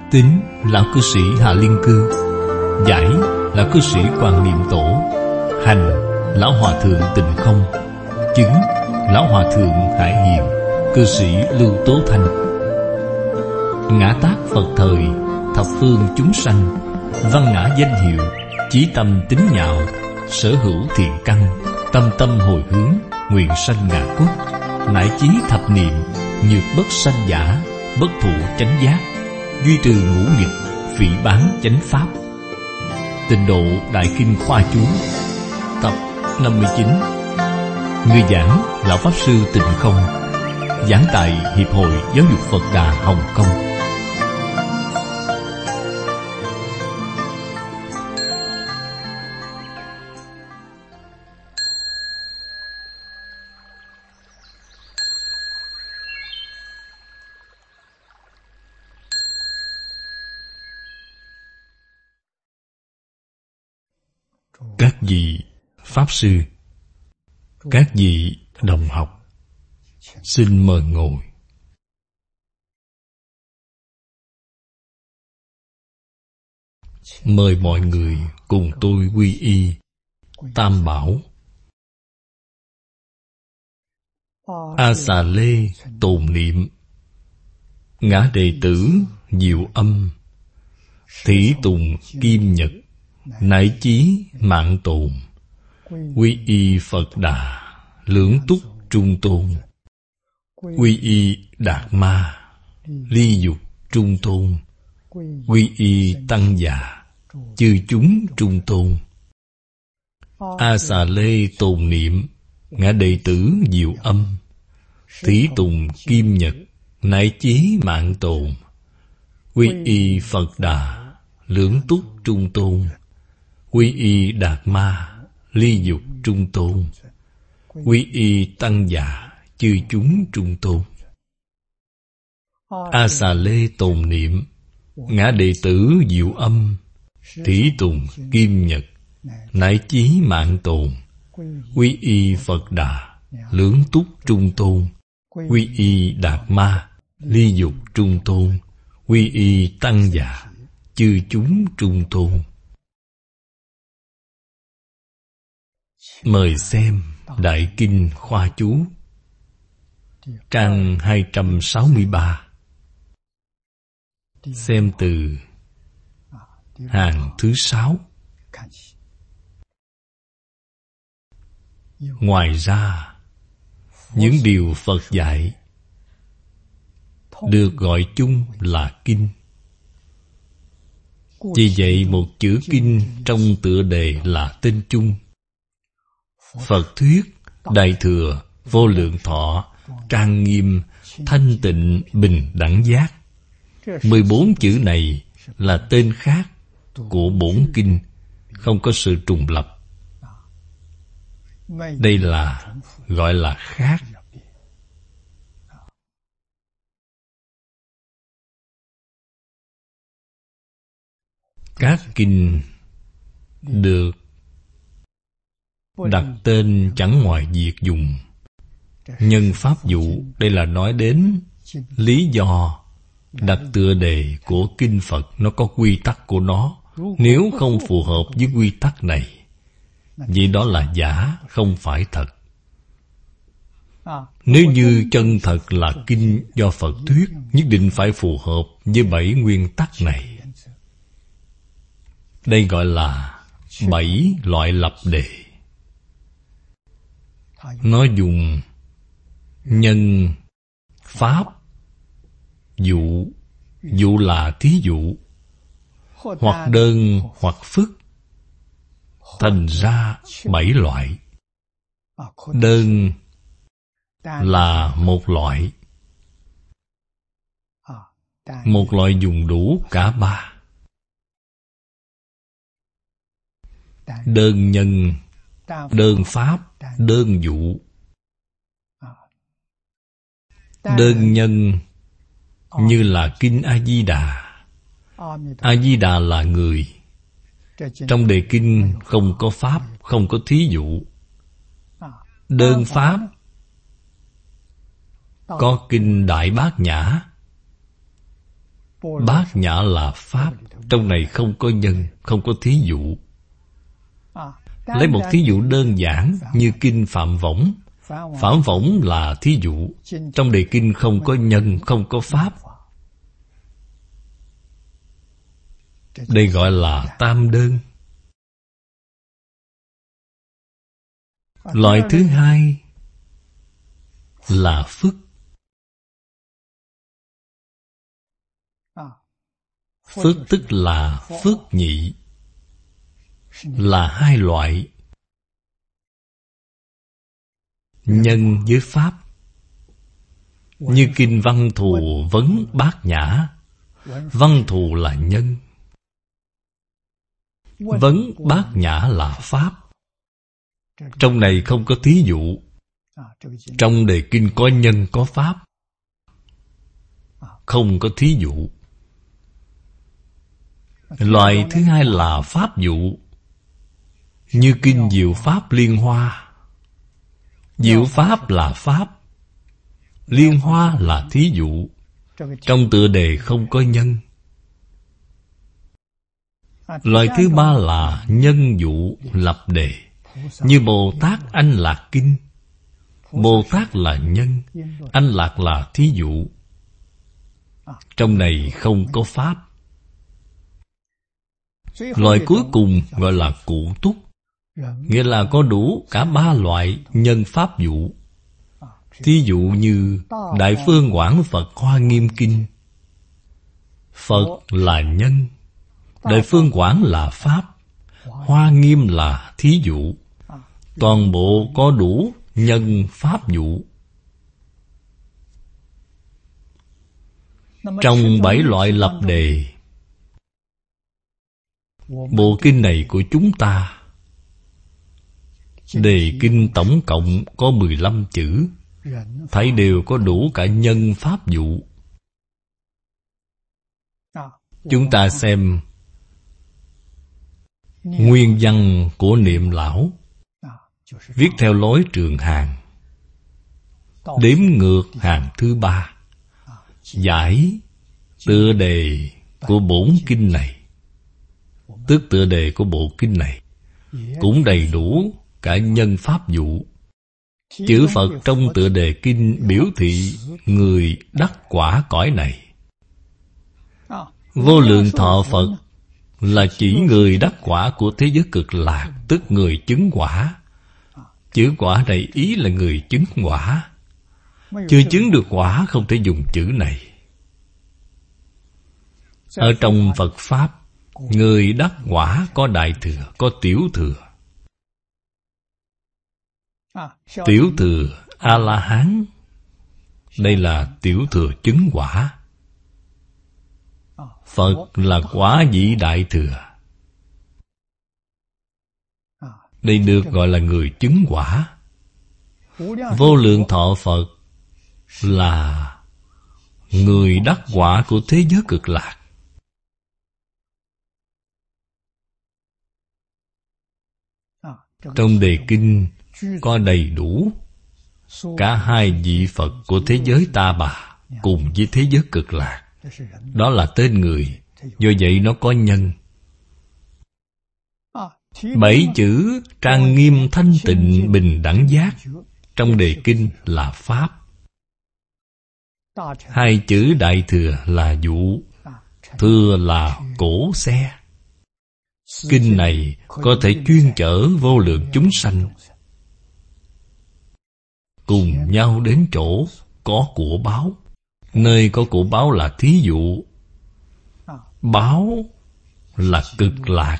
Tín lão cư sĩ Hạ Liên Cư, giải lão cư sĩ Quang Niệm Tổ, hành lão hòa thượng Tịnh Không, chứng lão hòa thượng Hải Hiền, cư sĩ Lưu Tố Thanh. Ngã tác Phật thời, thập phương chúng sanh, văn ngã danh hiệu, chí tâm tín nhạo, sở hữu thiện căn, tâm tâm hồi hướng, nguyện sanh ngạ quốc, nải chí thập niệm, nhược bất sanh giả, bất thụ chánh giác, duy trừ ngũ nghịch, phỉ báng chánh pháp. Tịnh độ Đại Kinh Khoa Chú, tập 59. Người giảng lão pháp sư Tịnh Không, giảng tại Hiệp hội Giáo dục Phật Đà Hồng Kông. Các vị Pháp Sư, các vị đồng học, xin mời ngồi. Mời mọi người cùng tôi quy y Tam Bảo. A Xà Lê tồn niệm, ngã đệ tử Diệu Âm, Thủy Tùng Kim Nhật, nải chí mạng tồn, quy y Phật Đà, lưỡng túc trung tôn, quy y Đạt Ma, ly dục trung tôn, quy y Tăng Già, chư chúng trung tôn. A Xà Lê tồn niệm, ngã đệ tử Diệu Âm, Thủy Tùng Kim Nhật, nải chí mạng tồn, quy y Phật Đà, lưỡng túc trung tôn, quy y Đạt Ma, ly dục trung tôn, quy y Tăng Già, chư chúng trung tôn. A Xà Lê tồn niệm, ngã đệ tử Diệu Âm, Thủy Tùng Kim Nhật, nải chí mạng tồn, quy y Phật Đà, lưỡng túc trung tôn, quy y Đạt Ma, ly dục trung tôn, quy y Tăng Già, chư chúng trung tôn. Mời xem Đại Kinh Khoa Chú, trang 263. Xem từ hàng thứ 6. Ngoài ra, những điều Phật dạy được gọi chung là kinh. Vì vậy một chữ kinh trong tựa đề là tên chung. Phật thuyết, Đại Thừa, Vô Lượng Thọ, trang nghiêm, thanh tịnh, bình đẳng giác. 14 chữ này là tên khác của bổn kinh, không có sự trùng lập. Đây là gọi là khác. Các kinh được đặt tên chẳng ngoài việc dùng nhân pháp vụ. Đây là nói đến lý do đặt tựa đề của kinh Phật. Nó có quy tắc của nó. Nếu không phù hợp với quy tắc này, vậy đó là giả, không phải thật. Nếu như chân thật là kinh do Phật thuyết, nhất định phải phù hợp với 7 nguyên tắc này. Đây gọi là 7 loại lập đề. Nó dùng nhân, pháp, dụ, dụ là thí dụ, hoặc đơn hoặc phức, thành ra 7 loại. Đơn là một loại. Một loại dùng đủ cả 3. Đơn nhân, đơn pháp, đơn dụ. Đơn nhân như là kinh A-di-đà. A-di-đà là người. Trong đề kinh không có pháp, không có thí dụ. Đơn pháp có kinh Đại Bát Nhã, Bát nhã là pháp. Trong này không có nhân, không có thí dụ. Lấy một thí dụ đơn giản như kinh Phạm Võng. Phạm Võng là thí dụ. Trong đề kinh không có nhân, không có pháp. Đây gọi là tam đơn. Loại thứ hai là phức. Phức tức là phức nhị, là hai loại. Nhân với pháp. Như kinh Văn Thù vấn Bát Nhã. Văn Thù là nhân, vấn Bát Nhã là pháp. Trong này không có thí dụ. Trong đề kinh có nhân có pháp, không có thí dụ. Loại thứ hai là pháp dụ. Như kinh Diệu Pháp Liên Hoa. Diệu Pháp là pháp, Liên Hoa là thí dụ. Trong tựa đề không có nhân. Loại thứ ba là nhân dụ lập đề. Như Bồ Tát Anh Lạc Kinh. Bồ Tát là nhân, Anh Lạc là thí dụ. Trong này không có pháp. Loại cuối cùng gọi là cụ túc, nghĩa là có đủ cả ba loại nhân pháp dụ. Thí dụ như Đại Phương Quảng Phật Hoa Nghiêm Kinh. Phật là nhân, Đại Phương Quảng là pháp, Hoa Nghiêm là thí dụ. Toàn bộ có đủ nhân pháp dụ. Trong 7 loại lập đề, bộ kinh này của chúng ta, đề kinh tổng cộng có 15 chữ, thấy đều có đủ cả nhân pháp dụ. Chúng ta xem nguyên văn của Niệm Lão, viết theo lối Trường Hàng, đếm ngược hàng thứ 3, giải tựa đề của bổn kinh này, tức tựa đề của bộ kinh này cũng đầy đủ cả nhân pháp dụ. Chữ Phật trong tựa đề kinh biểu thị người đắc quả cõi này. Vô lượng thọ Phật là chỉ người đắc quả của thế giới cực lạc, tức người chứng quả. Chữ quả này ý là người chứng quả. Chưa chứng được quả không thể dùng chữ này. Ở trong Phật Pháp, người đắc quả có đại thừa, có tiểu thừa. Tiểu thừa A-la-hán, đây là tiểu thừa chứng quả. Phật là quả vị đại thừa, đây được gọi là người chứng quả. Vô lượng thọ Phật là người đắc quả của thế giới cực lạc. Trong đề kinh có đầy đủ cả hai vị Phật của thế giới Ta Bà cùng với thế giới cực lạc. Đó là tên người, do vậy nó có nhân. 7 chữ trang nghiêm thanh tịnh bình đẳng giác trong đề kinh là pháp. 2 chữ đại thừa là dụ, thừa là cổ xe. Kinh này có thể chuyên chở vô lượng chúng sanh cùng nhau đến chỗ có của báo. Nơi có của báo là thí dụ. Báo là cực lạc,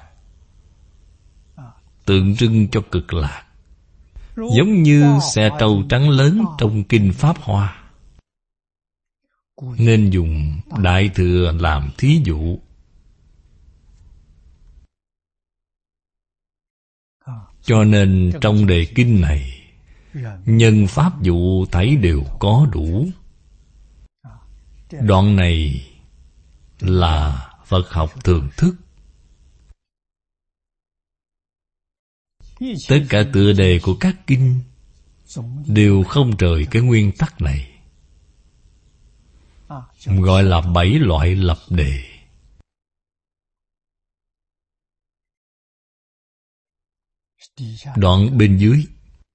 tượng trưng cho cực lạc. Giống như xe trâu trắng lớn trong kinh Pháp Hoa, nên dùng đại thừa làm thí dụ. Cho nên trong đề kinh này, nhân pháp dụ thấy đều có đủ. Đoạn này là Phật học thường thức. Tất cả tựa đề của các kinh đều không rời cái nguyên tắc này. gọi là 7 loại lập đề. Đoạn bên dưới,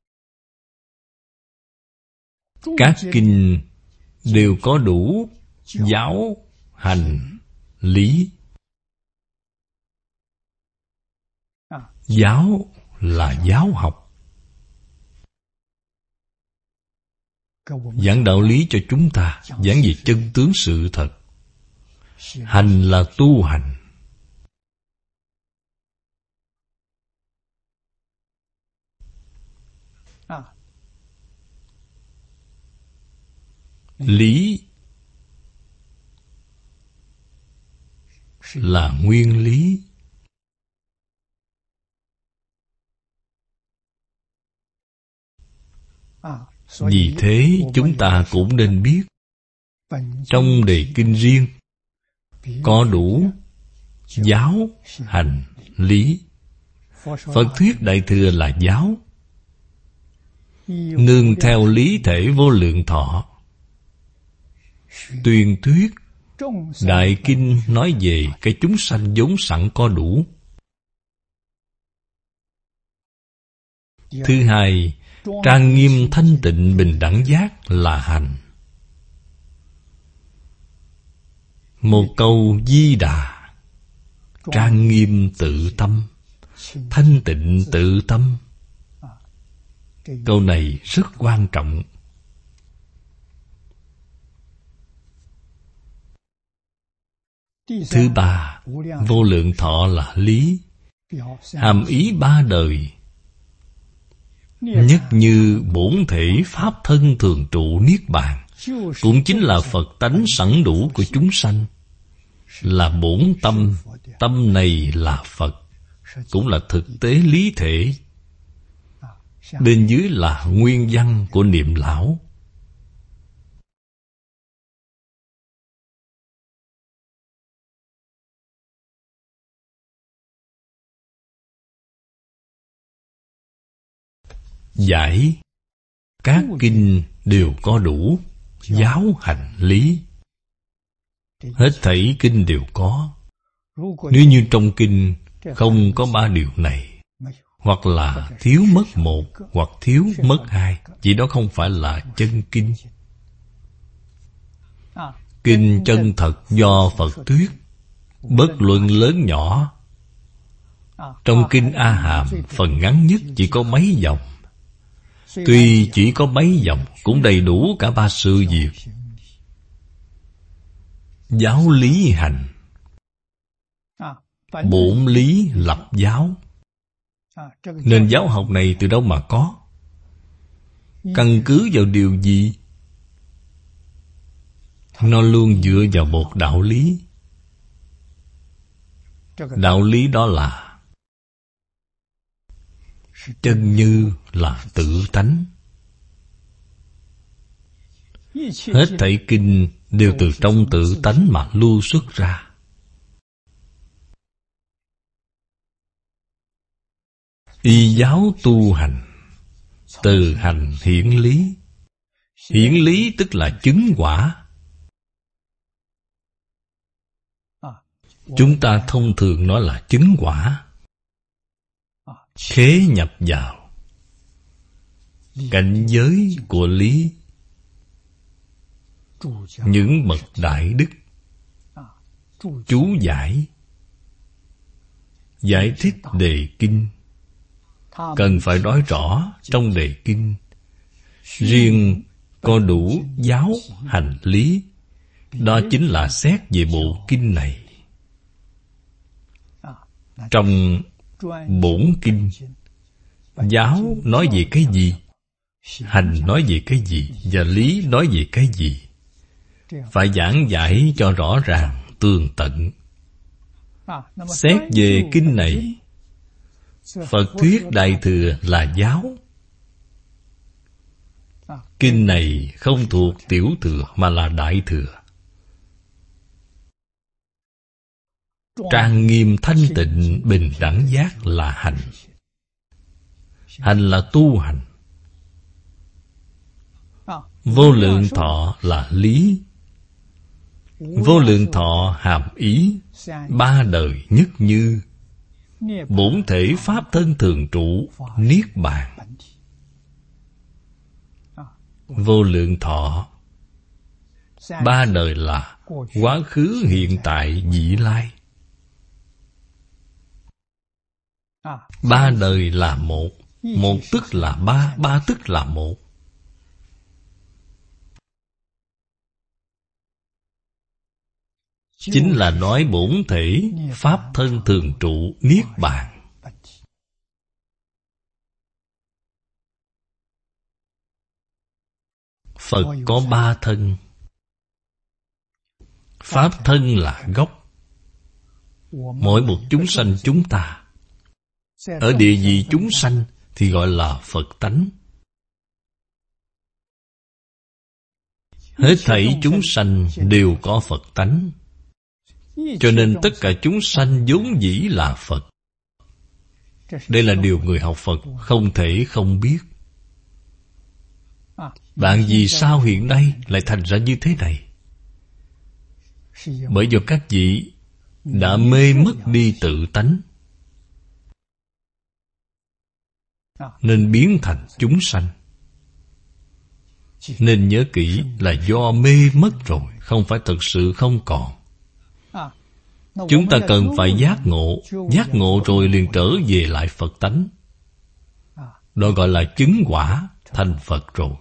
các kinh đều có đủ giáo, hành, lý. Giáo là giáo học, giảng đạo lý cho chúng ta, giảng về chân tướng sự thật. Hành là tu hành. Lý là nguyên lý. Vì thế chúng ta cũng nên biết, trong đề kinh riêng có đủ giáo, hành, lý. Phật thuyết Đại Thừa là giáo, nương theo lý thể vô lượng thọ. Tuyên thuyết Đại Kinh nói về cái chúng sanh vốn sẵn có đủ. Thứ hai, trang nghiêm thanh tịnh bình đẳng giác là hành. Một câu Di Đà, trang nghiêm tự tâm, thanh tịnh tự tâm. Câu này rất quan trọng. Thứ ba, vô lượng thọ là lý, hàm ý ba đời. Nhất như bổn thể pháp thân thường trụ niết bàn, cũng chính là Phật tánh sẵn đủ của chúng sanh, là bổn tâm. Tâm này là Phật, cũng là thực tế lý thể. Bên dưới là nguyên văn của niệm lão. Giải các kinh đều có đủ giáo, hành, lý. Hết thảy kinh đều có. Nếu như trong kinh không có ba điều này, hoặc là thiếu mất một, hoặc thiếu mất hai, chỉ đó không phải là chân kinh. Kinh chân thật do Phật thuyết, bất luận lớn nhỏ. Trong kinh A Hàm, phần ngắn nhất chỉ có mấy dòng. Tuy chỉ có mấy dòng, cũng đầy đủ cả ba sự việc. Giáo lý hành, bổn lý lập giáo. Nên giáo học này từ đâu mà có? Căn cứ vào điều gì? Nó luôn dựa vào một đạo lý. Đạo lý đó là chân như là tự tánh. Hết thảy kinh đều từ trong tự tánh mà lưu xuất ra. Y giáo tu hành, từ hành hiển lý. Hiển lý tức là chứng quả. Chúng ta thông thường nói là chứng quả. Khế nhập vào cảnh giới của lý. Những bậc đại đức chú giải, giải thích đề kinh, cần phải nói rõ trong đề kinh. Riêng có đủ giáo, hành, lý, đó chính là xét về bộ kinh này. Trong bổn kinh, giáo nói về cái gì, hành nói về cái gì, và lý nói về cái gì, phải giảng giải cho rõ ràng tường tận. Xét về kinh này, Phật thuyết Đại Thừa là giáo. Kinh này không thuộc Tiểu Thừa mà là Đại Thừa. Trang nghiêm thanh tịnh bình đẳng giác là hành. Hành là tu hành. Vô lượng thọ là lý. Vô lượng thọ hàm ý ba đời nhất như, bổn thể pháp thân thường trụ niết bàn. Vô lượng thọ ba đời là quá khứ, hiện tại, vị lai. Ba đời là một, một tức là ba, ba tức là một. Chính là nói bổn thể pháp thân thường trụ niết bàn. Phật có ba thân. Pháp thân là gốc. Mỗi một chúng sanh chúng ta, ở địa vị chúng sanh thì gọi là Phật tánh. Hết thảy chúng sanh đều có Phật tánh, cho nên tất cả chúng sanh vốn dĩ là Phật. Đây là điều người học Phật không thể không biết. Bạn vì sao hiện nay lại thành ra như thế này? Bởi vì các vị đã mê mất đi tự tánh, nên biến thành chúng sanh. Nên nhớ kỹ là do mê mất rồi, không phải thực sự không còn. Chúng ta cần phải giác ngộ. Giác ngộ rồi liền trở về lại Phật tánh. Đó gọi là chứng quả thành Phật rồi.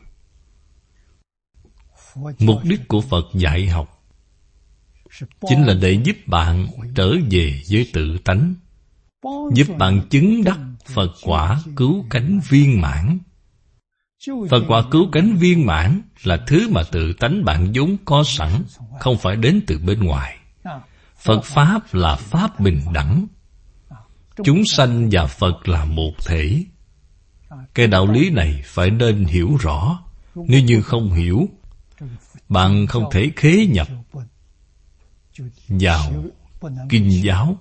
Mục đích của Phật dạy học chính là để giúp bạn trở về với tự tánh, giúp bạn chứng đắc Phật quả cứu cánh viên mãn. Phật quả cứu cánh viên mãn là thứ mà tự tánh bạn vốn có sẵn, không phải đến từ bên ngoài. Phật Pháp là Pháp bình đẳng. Chúng sanh và Phật là một thể. Cái đạo lý này phải nên hiểu rõ. Nếu như không hiểu, bạn không thể khế nhập vào kinh giáo.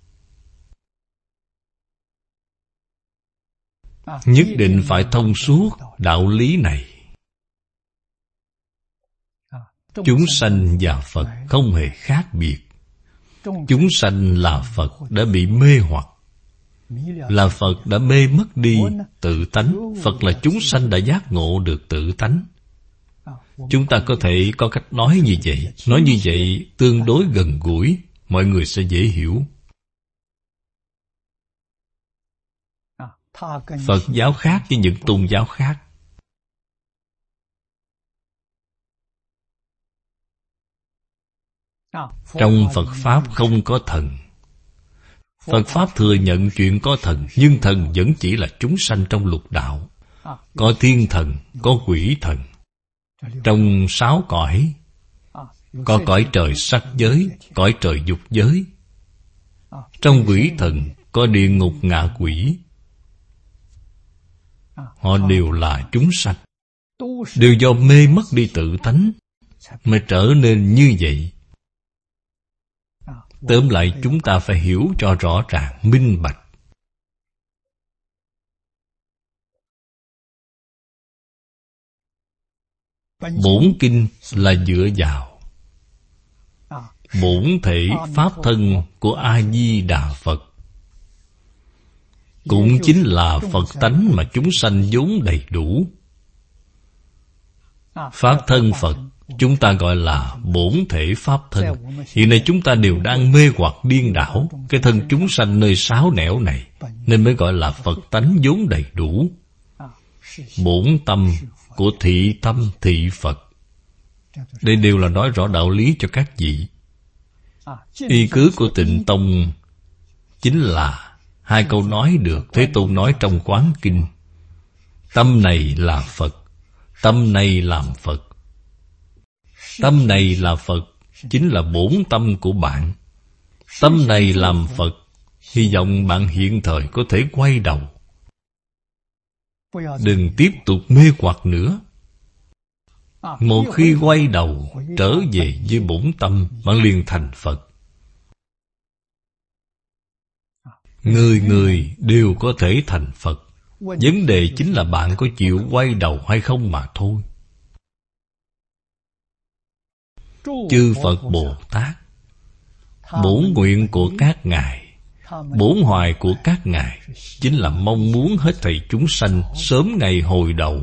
Nhất định phải thông suốt đạo lý này. Chúng sanh và Phật không hề khác biệt. Chúng sanh là Phật đã bị mê hoặc, là Phật đã mê mất đi tự tánh. Phật là chúng sanh đã giác ngộ được tự tánh. Chúng ta có thể có cách nói như vậy. Nói như vậy tương đối gần gũi, mọi người sẽ dễ hiểu. Phật giáo khác với những tôn giáo khác. Trong Phật Pháp không có thần. Phật Pháp thừa nhận chuyện có thần, nhưng thần vẫn chỉ là chúng sanh trong lục đạo. Có thiên thần, có quỷ thần. Trong 6 cõi, có cõi trời sắc giới, cõi trời dục giới. Trong quỷ thần có địa ngục ngạ quỷ. Họ đều là chúng sanh, đều do mê mất đi tự tánh mới trở nên như vậy. Tóm lại chúng ta phải hiểu cho rõ ràng, minh bạch. Bổn kinh là dựa vào bổn thể pháp thân của A-di-đà Phật, cũng chính là Phật tánh mà chúng sanh vốn đầy đủ. Pháp thân Phật chúng ta gọi là bổn thể pháp thân. Hiện nay chúng ta đều đang mê hoặc điên đảo cái thân chúng sanh nơi sáu nẻo này, nên mới gọi là Phật tánh vốn đầy đủ. Bổn tâm của thị tâm thị Phật. Đây đều là nói rõ đạo lý cho các vị. Y cứ của Tịnh Tông chính là 2 câu nói được Thế Tôn nói trong Quán Kinh. Tâm này là Phật, tâm này làm Phật. Tâm này là Phật chính là bổn tâm của bạn. Tâm này làm Phật. Hy vọng bạn hiện thời có thể quay đầu, đừng tiếp tục mê hoặc nữa. Một khi quay đầu trở về với bổn tâm, bạn liền thành Phật. Người người đều có thể thành Phật. Vấn đề chính là bạn có chịu quay đầu hay không mà thôi. chư Phật Bồ Tát, bổn nguyện của các ngài, bổn hoài của các ngài chính là mong muốn hết thảy chúng sanh sớm ngày hồi đầu.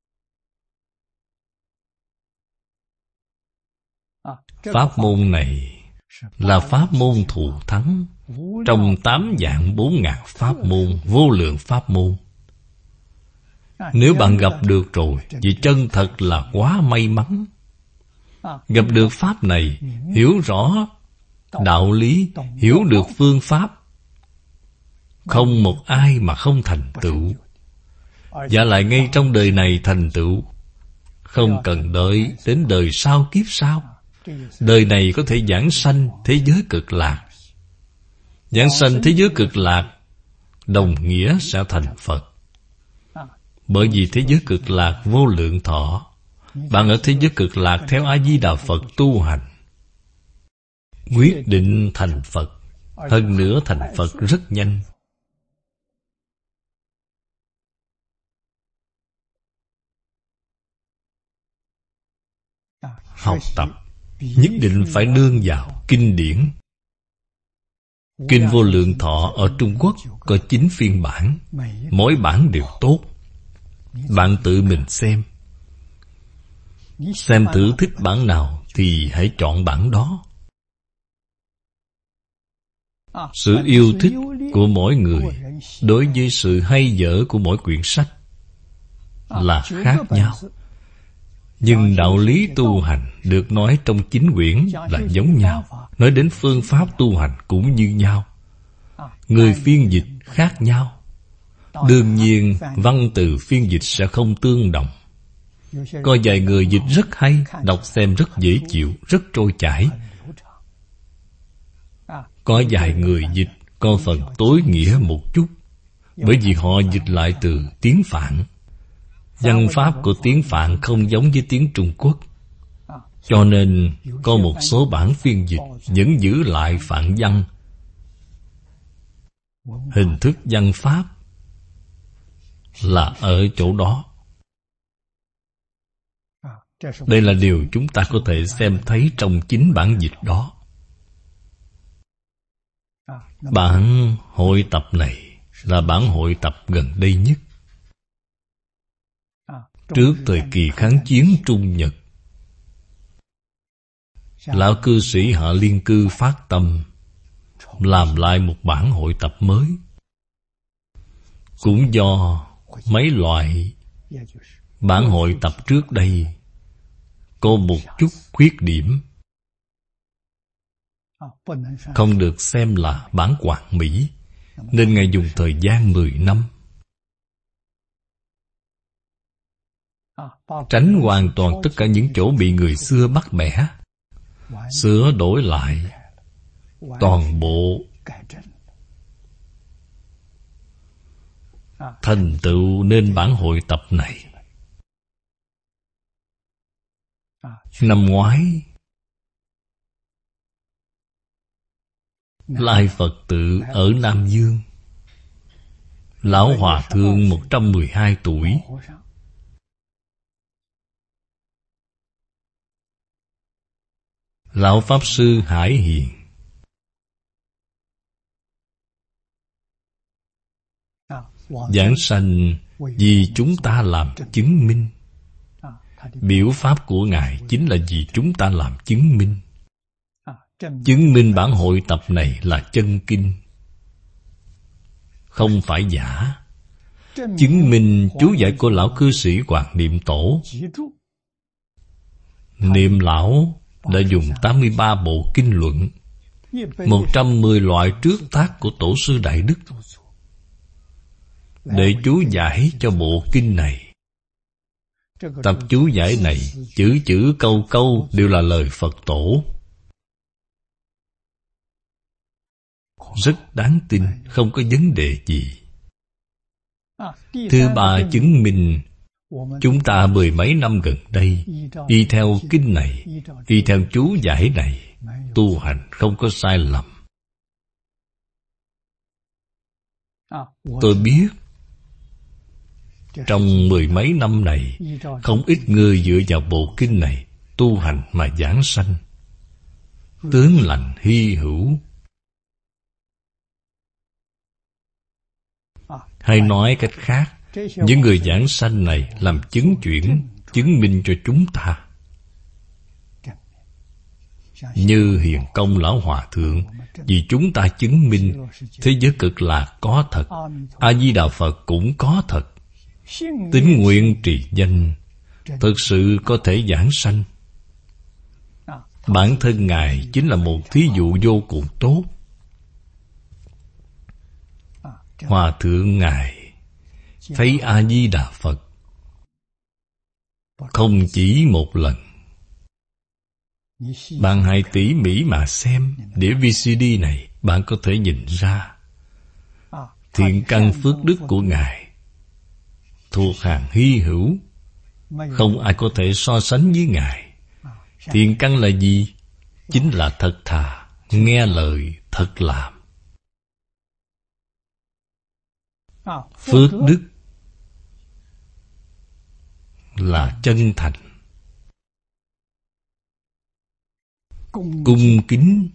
Pháp môn này là pháp môn thù thắng trong 8 vạn 4 ngàn pháp môn, vô lượng pháp môn. Nếu bạn gặp được rồi, vì chân thật là quá may mắn. Gặp được pháp này, hiểu rõ đạo lý, hiểu được phương pháp, không một ai mà không thành tựu. Và lại ngay trong đời này thành tựu, không cần đợi đến đời sau kiếp sau. Đời này có thể giảng sanh thế giới cực lạc. Giảng sanh thế giới cực lạc đồng nghĩa sẽ thành Phật. Bởi vì thế giới cực lạc vô lượng thọ. Bạn ở thế giới cực lạc theo A-di-đà Phật tu hành, quyết định thành Phật. Hơn nữa thành Phật rất nhanh. Học tập nhất định phải nương vào kinh điển. Kinh Vô Lượng Thọ ở Trung Quốc có 9 phiên bản, mỗi bản đều tốt. Bạn tự mình xem thử thích bản nào thì hãy chọn bản đó. Sự yêu thích của mỗi người đối với sự hay dở của mỗi quyển sách là khác nhau. Nhưng đạo lý tu hành được nói trong 9 quyển là giống nhau. Nói đến phương pháp tu hành cũng như nhau. Người phiên dịch khác nhau. Đương nhiên văn từ phiên dịch sẽ không tương đồng. Có vài người dịch rất hay, đọc xem rất dễ chịu, rất trôi chảy. Có vài người dịch có phần tối nghĩa một chút, bởi vì họ dịch lại từ tiếng Phạn. Văn pháp của tiếng Phạn không giống với tiếng Trung Quốc, cho nên có một số bản phiên dịch vẫn giữ lại Phạn văn. Hình thức văn pháp là ở chỗ đó. Đây là điều chúng ta có thể xem thấy trong chính bản dịch đó. Bản hội tập này là bản hội tập gần đây nhất. Trước thời kỳ kháng chiến Trung Nhật, lão cư sĩ Hạ Liên Cư phát tâm làm lại một bản hội tập mới. Cũng do mấy loại bản hội tập trước đây có một chút khuyết điểm, không được xem là bản hoàn mỹ, nên Ngài dùng thời gian 10 năm tránh hoàn toàn tất cả những chỗ bị người xưa bắt bẻ, sửa đổi lại toàn bộ, thành tựu nên bản hội tập này. Năm ngoái, Lai Phật Tự ở Nam Dương, lão hòa thượng 112 tuổi, lão pháp sư Hải Hiền, giảng sanh vì chúng ta làm chứng minh. Biểu pháp của Ngài chính là vì chúng ta làm chứng minh. Chứng minh bản hội tập này là chân kinh, không phải giả. Chứng minh chú giải của lão cư sĩ Hoàng Niệm Tổ. Niệm lão đã dùng 83 bộ kinh luận, 110 loại trước tác của Tổ sư Đại Đức để chú giải cho bộ kinh này. Tập chú giải này, chữ chữ câu câu đều là lời Phật Tổ, rất đáng tin, không có vấn đề gì. Thứ ba, chứng minh chúng ta 10 mấy năm gần đây y theo kinh này, y theo chú giải này tu hành không có sai lầm. Tôi biết trong 10 mấy năm này, không ít người dựa vào bộ kinh này tu hành mà giảng sanh. Tướng lành hy hữu. Hay nói cách khác, những người giảng sanh này làm chứng chuyển, chứng minh cho chúng ta. Như Hiền Công Lão Hòa Thượng, vì chúng ta chứng minh thế giới cực lạc có thật, A-di-đà Phật cũng có thật. Tín nguyện trì danh thực sự có thể giảng sanh. Bản thân Ngài chính là một thí dụ vô cùng tốt. Hòa Thượng Ngài thấy A-di-đà Phật không chỉ một lần. Bạn hãy tỉ mỉ mà xem đĩa VCD này, bạn có thể nhìn ra thiện căn phước đức của Ngài thuộc hàng hy hữu, không ai có thể so sánh với Ngài. Thiện căn là gì? Chính là thật thà, nghe lời, thật làm. Phước đức là chân thành, cung kính,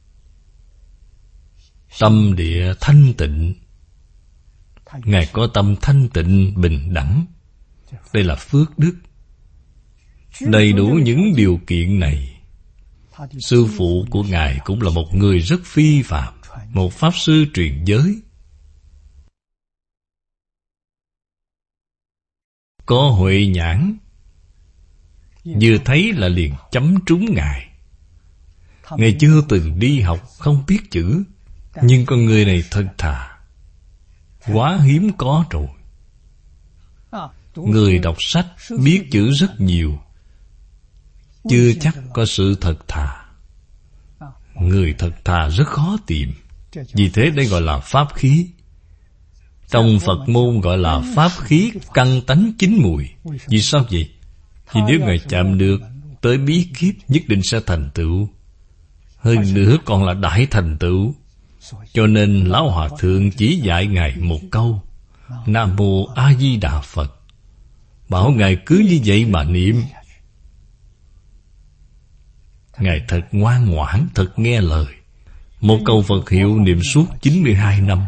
tâm địa thanh tịnh. Ngài có tâm thanh tịnh, bình đẳng. Đây là phước đức. Đầy đủ những điều kiện này. Sư phụ của Ngài cũng là một người rất phi phàm, một pháp sư truyền giới. Có huệ nhãn, vừa thấy là liền chấm trúng Ngài. Ngài chưa từng đi học, không biết chữ, nhưng con người này thật thà, quá hiếm có rồi. Người đọc sách biết chữ rất nhiều, chưa chắc có sự thật thà. Người thật thà rất khó tìm. Vì thế đây gọi là pháp khí. Trong Phật môn gọi là pháp khí căn tánh chín mùi. Vì sao vậy? Vì nếu Ngài chạm được tới bí kíp, nhất định sẽ thành tựu. Hơn nữa còn là đại thành tựu. Cho nên Lão Hòa Thượng chỉ dạy Ngài một câu: Nam Mô A Di Đà Phật. Bảo Ngài cứ như vậy mà niệm. Ngài thật ngoan ngoãn, thật nghe lời. Một câu Phật hiệu niệm suốt 92 năm.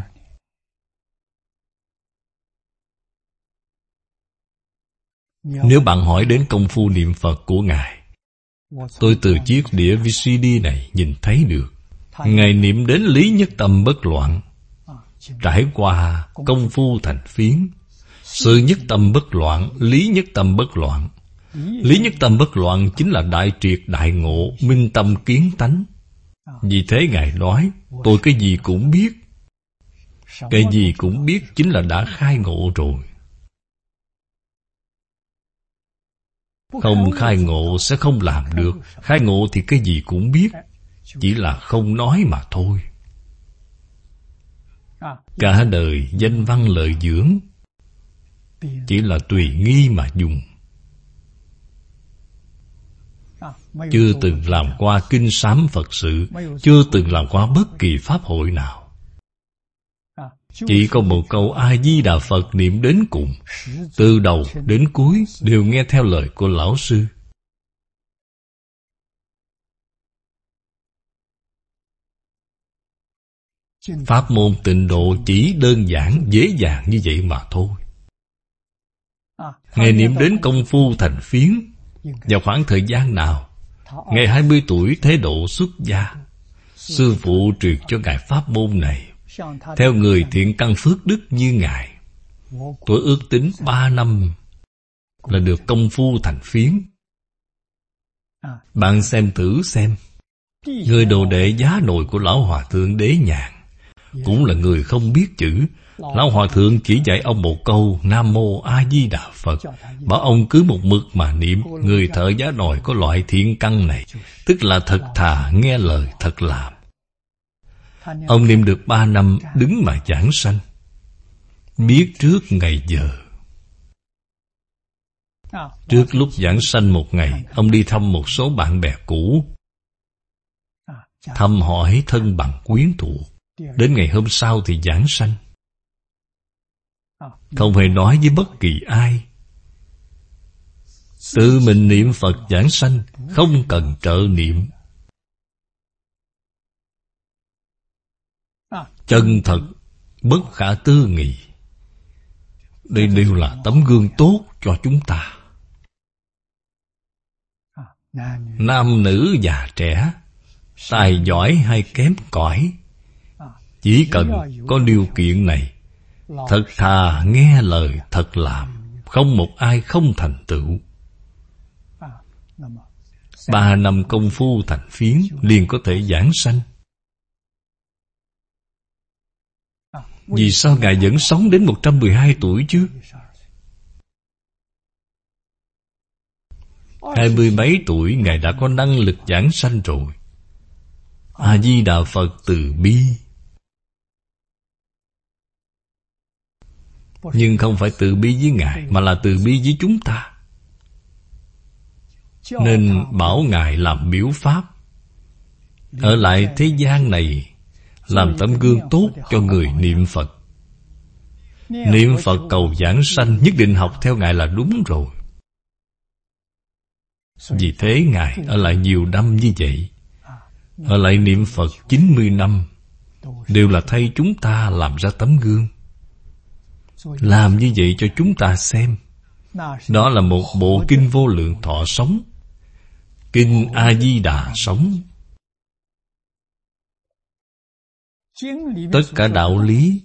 Nếu bạn hỏi đến công phu niệm Phật của Ngài, tôi từ chiếc đĩa VCD này nhìn thấy được. Ngài niệm đến lý nhất tâm bất loạn, trải qua công phu thành phiến. Sự nhất tâm bất loạn, lý nhất tâm bất loạn. Lý nhất tâm bất loạn chính là đại triệt đại ngộ, minh tâm kiến tánh. Vì thế Ngài nói, tôi cái gì cũng biết. Cái gì cũng biết chính là đã khai ngộ rồi. Không khai ngộ sẽ không làm được. Khai ngộ thì cái gì cũng biết, chỉ là không nói mà thôi. Cả đời danh văn lợi dưỡng chỉ là tùy nghi mà dùng. Chưa từng làm qua kinh sám Phật sự, chưa từng làm qua bất kỳ pháp hội nào. Chỉ có một câu A-di-đà Phật niệm đến cùng, từ đầu đến cuối đều nghe theo lời của Lão Sư. Pháp môn tịnh độ chỉ đơn giản, dễ dàng như vậy mà thôi. Ngài niệm đến công phu thành phiến vào khoảng thời gian nào? Ngài 20 tuổi thế độ xuất gia. Sư phụ truyền cho Ngài pháp môn này. Theo người thiện căn phước đức như Ngài, tôi ước tính 3 năm là được công phu thành phiến. Bạn xem thử xem. Người đồ đệ giá nội của Lão Hòa Thượng Đế Nhàn cũng là người không biết chữ. Lão Hòa Thượng chỉ dạy ông một câu Nam Mô A Di Đà Phật, bảo ông cứ một mực mà niệm. Người thợ giá nồi có loại thiện căn này, tức là thật thà, nghe lời, thật làm. Ông niệm được 3 năm, đứng mà giảng sanh, biết trước ngày giờ. Trước lúc giảng sanh một ngày, ông đi thăm một số bạn bè cũ, thăm hỏi thân bằng quyến thuộc. Đến ngày hôm sau thì giảng sanh, không hề nói với bất kỳ ai. Tự mình niệm Phật giảng sanh, không cần trợ niệm. Chân thật, bất khả tư nghị. Đây đều là tấm gương tốt cho chúng ta. Nam nữ già trẻ, tài giỏi hay kém cỏi, chỉ cần có điều kiện này, thật thà nghe lời thật làm, không một ai không thành tựu. 3 năm công phu thành phiến liền có thể giảng sanh. Vì sao Ngài vẫn sống đến 112 tuổi chứ? 20 mấy tuổi Ngài đã có năng lực giảng sanh rồi. A-di-đà Phật từ bi. Nhưng không phải từ bi với Ngài, mà là từ bi với chúng ta. Nên bảo Ngài làm biểu pháp, ở lại thế gian này, làm tấm gương tốt cho người niệm Phật. Niệm Phật cầu giảng sanh, nhất định học theo Ngài là đúng rồi. Vì thế Ngài ở lại nhiều năm như vậy. Ở lại niệm Phật 90 năm, đều là thay chúng ta làm ra tấm gương. Làm như vậy cho chúng ta xem. Đó là một bộ kinh Vô Lượng Thọ sống, kinh A-di-đà sống. Tất cả đạo lý,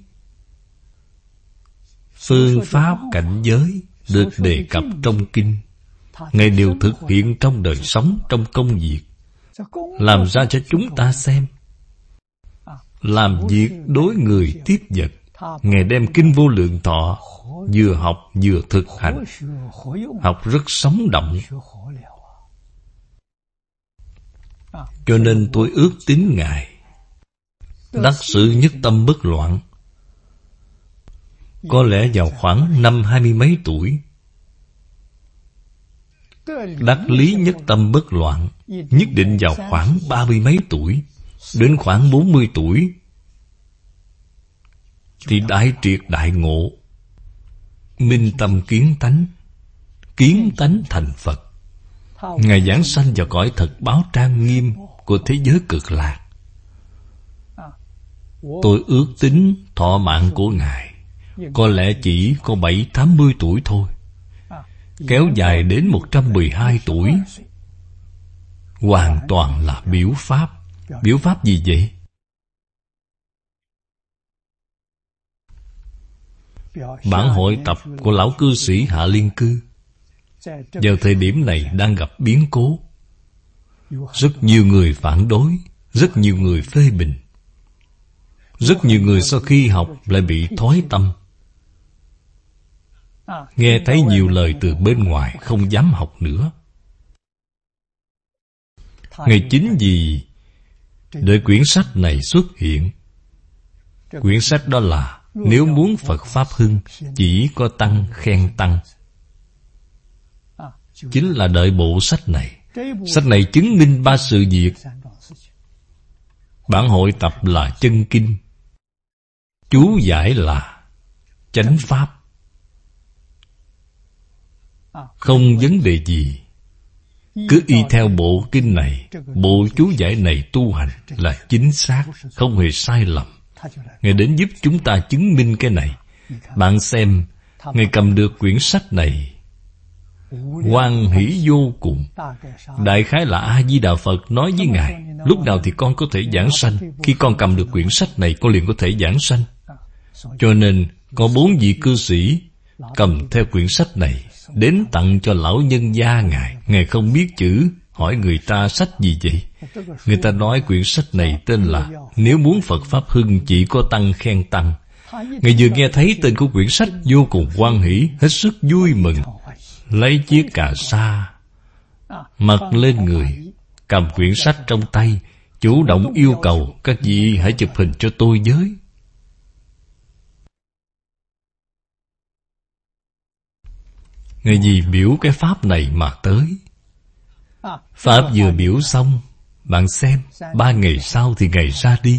phương pháp, cảnh giới được đề cập trong kinh, Ngài đều thực hiện trong đời sống, trong công việc, làm ra cho chúng ta xem. Làm việc đối người tiếp vật, Ngài đem kinh Vô Lượng Thọ vừa học vừa thực hành, học rất sống động. Cho nên tôi ước tín Ngài đắc sự nhất tâm bất loạn. Có lẽ vào khoảng năm 20 mấy tuổi, đắc lý nhất tâm bất loạn, nhất định vào khoảng 30 mấy tuổi, đến khoảng 40 tuổi thì đại triệt đại ngộ, minh tâm kiến tánh thành Phật. Ngài giảng sanh vào cõi thật báo trang nghiêm của thế giới Cực Lạc. Tôi ước tính thọ mạng của Ngài có lẽ chỉ có 70-80 tuổi thôi, kéo dài đến 112 tuổi. Hoàn toàn là biểu pháp. Biểu pháp gì vậy? Bản hội tập của lão cư sĩ Hạ Liên Cư vào thời điểm này đang gặp biến cố. Rất nhiều người phản đối, rất nhiều người phê bình, rất nhiều người sau khi học lại bị thói tâm, nghe thấy nhiều lời từ bên ngoài không dám học nữa. Ngày chính vì đợi quyển sách này xuất hiện. Quyển sách đó là nếu muốn Phật Pháp hưng, chỉ có tăng khen tăng. Chính là đợi bộ sách này. Sách này chứng minh 3 sự việc. Bản hội tập là chân kinh, chú giải là chánh pháp. Không vấn đề gì, cứ y theo bộ kinh này, bộ chú giải này tu hành là chính xác, không hề sai lầm. Ngài đến giúp chúng ta chứng minh cái này. Bạn xem, Ngài cầm được quyển sách này, hoan hỷ vô cùng. Đại khái là A-di-đà Phật nói với Ngài, lúc nào thì con có thể giảng sanh. Khi con cầm được quyển sách này, con liền có thể giảng sanh. Cho nên có 4 vị cư sĩ cầm theo quyển sách này đến tặng cho lão nhân gia Ngài. Ngài không biết chữ, hỏi người ta sách gì vậy? Người ta nói quyển sách này tên là Nếu muốn Phật Pháp hưng, chỉ có tăng khen tăng. Ngài vừa nghe thấy tên của quyển sách vô cùng hoan hỷ, hết sức vui mừng, lấy chiếc cà sa mặc lên người, cầm quyển sách trong tay, chủ động yêu cầu các vị hãy chụp hình cho tôi với. Ngài vì biểu cái pháp này mà tới. Pháp vừa biểu xong, bạn xem, 3 ngày sau thì Ngài ra đi.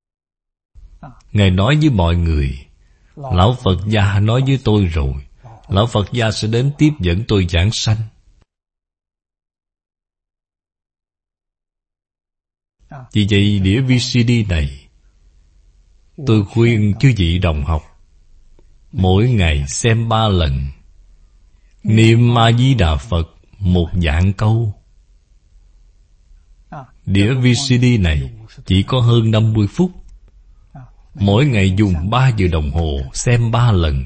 Ngài nói với mọi người, lão Phật gia nói với tôi rồi, Lão Phật gia sẽ đến tiếp dẫn tôi giảng sanh. Vì vậy đĩa VCD này, tôi khuyên chư vị đồng học mỗi ngày xem 3 lần. Niệm A Di Đà Phật 1 vạn câu. Đĩa VCD này chỉ có hơn 50 phút. Mỗi ngày dùng 3 giờ đồng hồ xem 3 lần.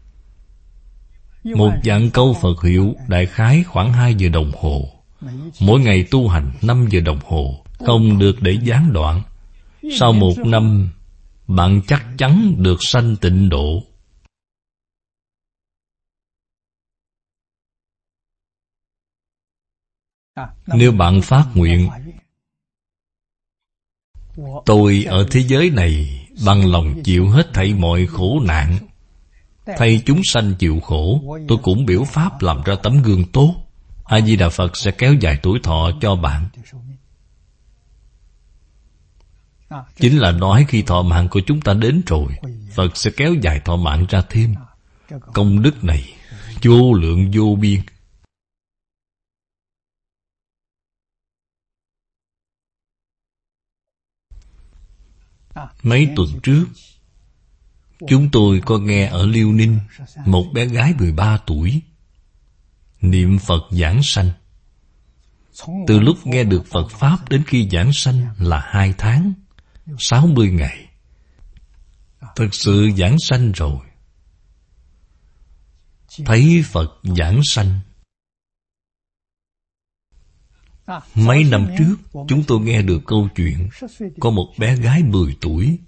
1 vạn câu Phật hiệu đại khái khoảng 2 giờ đồng hồ. Mỗi ngày tu hành 5 giờ đồng hồ, không được để gián đoạn. Sau 1 năm, bạn chắc chắn được sanh tịnh độ. Nếu bạn phát nguyện, tôi ở thế giới này bằng lòng chịu hết thảy mọi khổ nạn, thay chúng sanh chịu khổ, tôi cũng biểu pháp làm ra tấm gương tốt. A Di Đà Phật sẽ kéo dài tuổi thọ cho bạn. Chính là nói khi thọ mạng của chúng ta đến rồi, Phật sẽ kéo dài thọ mạng ra thêm. Công đức này vô lượng vô biên. Mấy tuần trước, chúng tôi có nghe ở Liêu Ninh, một bé gái 13 tuổi niệm Phật giảng sanh. Từ lúc nghe được Phật Pháp đến khi giảng sanh là 2 tháng, 60 ngày. Thực sự giảng sanh rồi. Thấy Phật giảng sanh. Mấy năm trước, chúng tôi nghe được câu chuyện có một bé gái 10 tuổi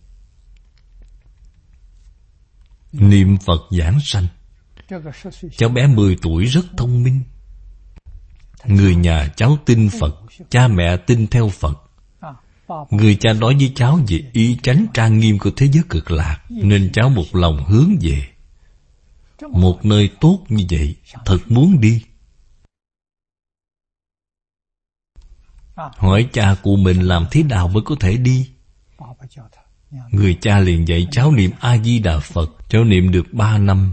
niệm Phật giảng sanh. Cháu bé 10 tuổi rất thông minh. Người nhà cháu tin Phật, cha mẹ tin theo Phật. Người cha nói với cháu về ý chánh trang nghiêm của thế giới cực lạc, nên cháu một lòng hướng về. Một nơi tốt như vậy, thật muốn đi. Hỏi cha của mình làm thế nào mới có thể đi. Người cha liền dạy cháu niệm A Di Đà Phật. Cháu niệm được 3 năm.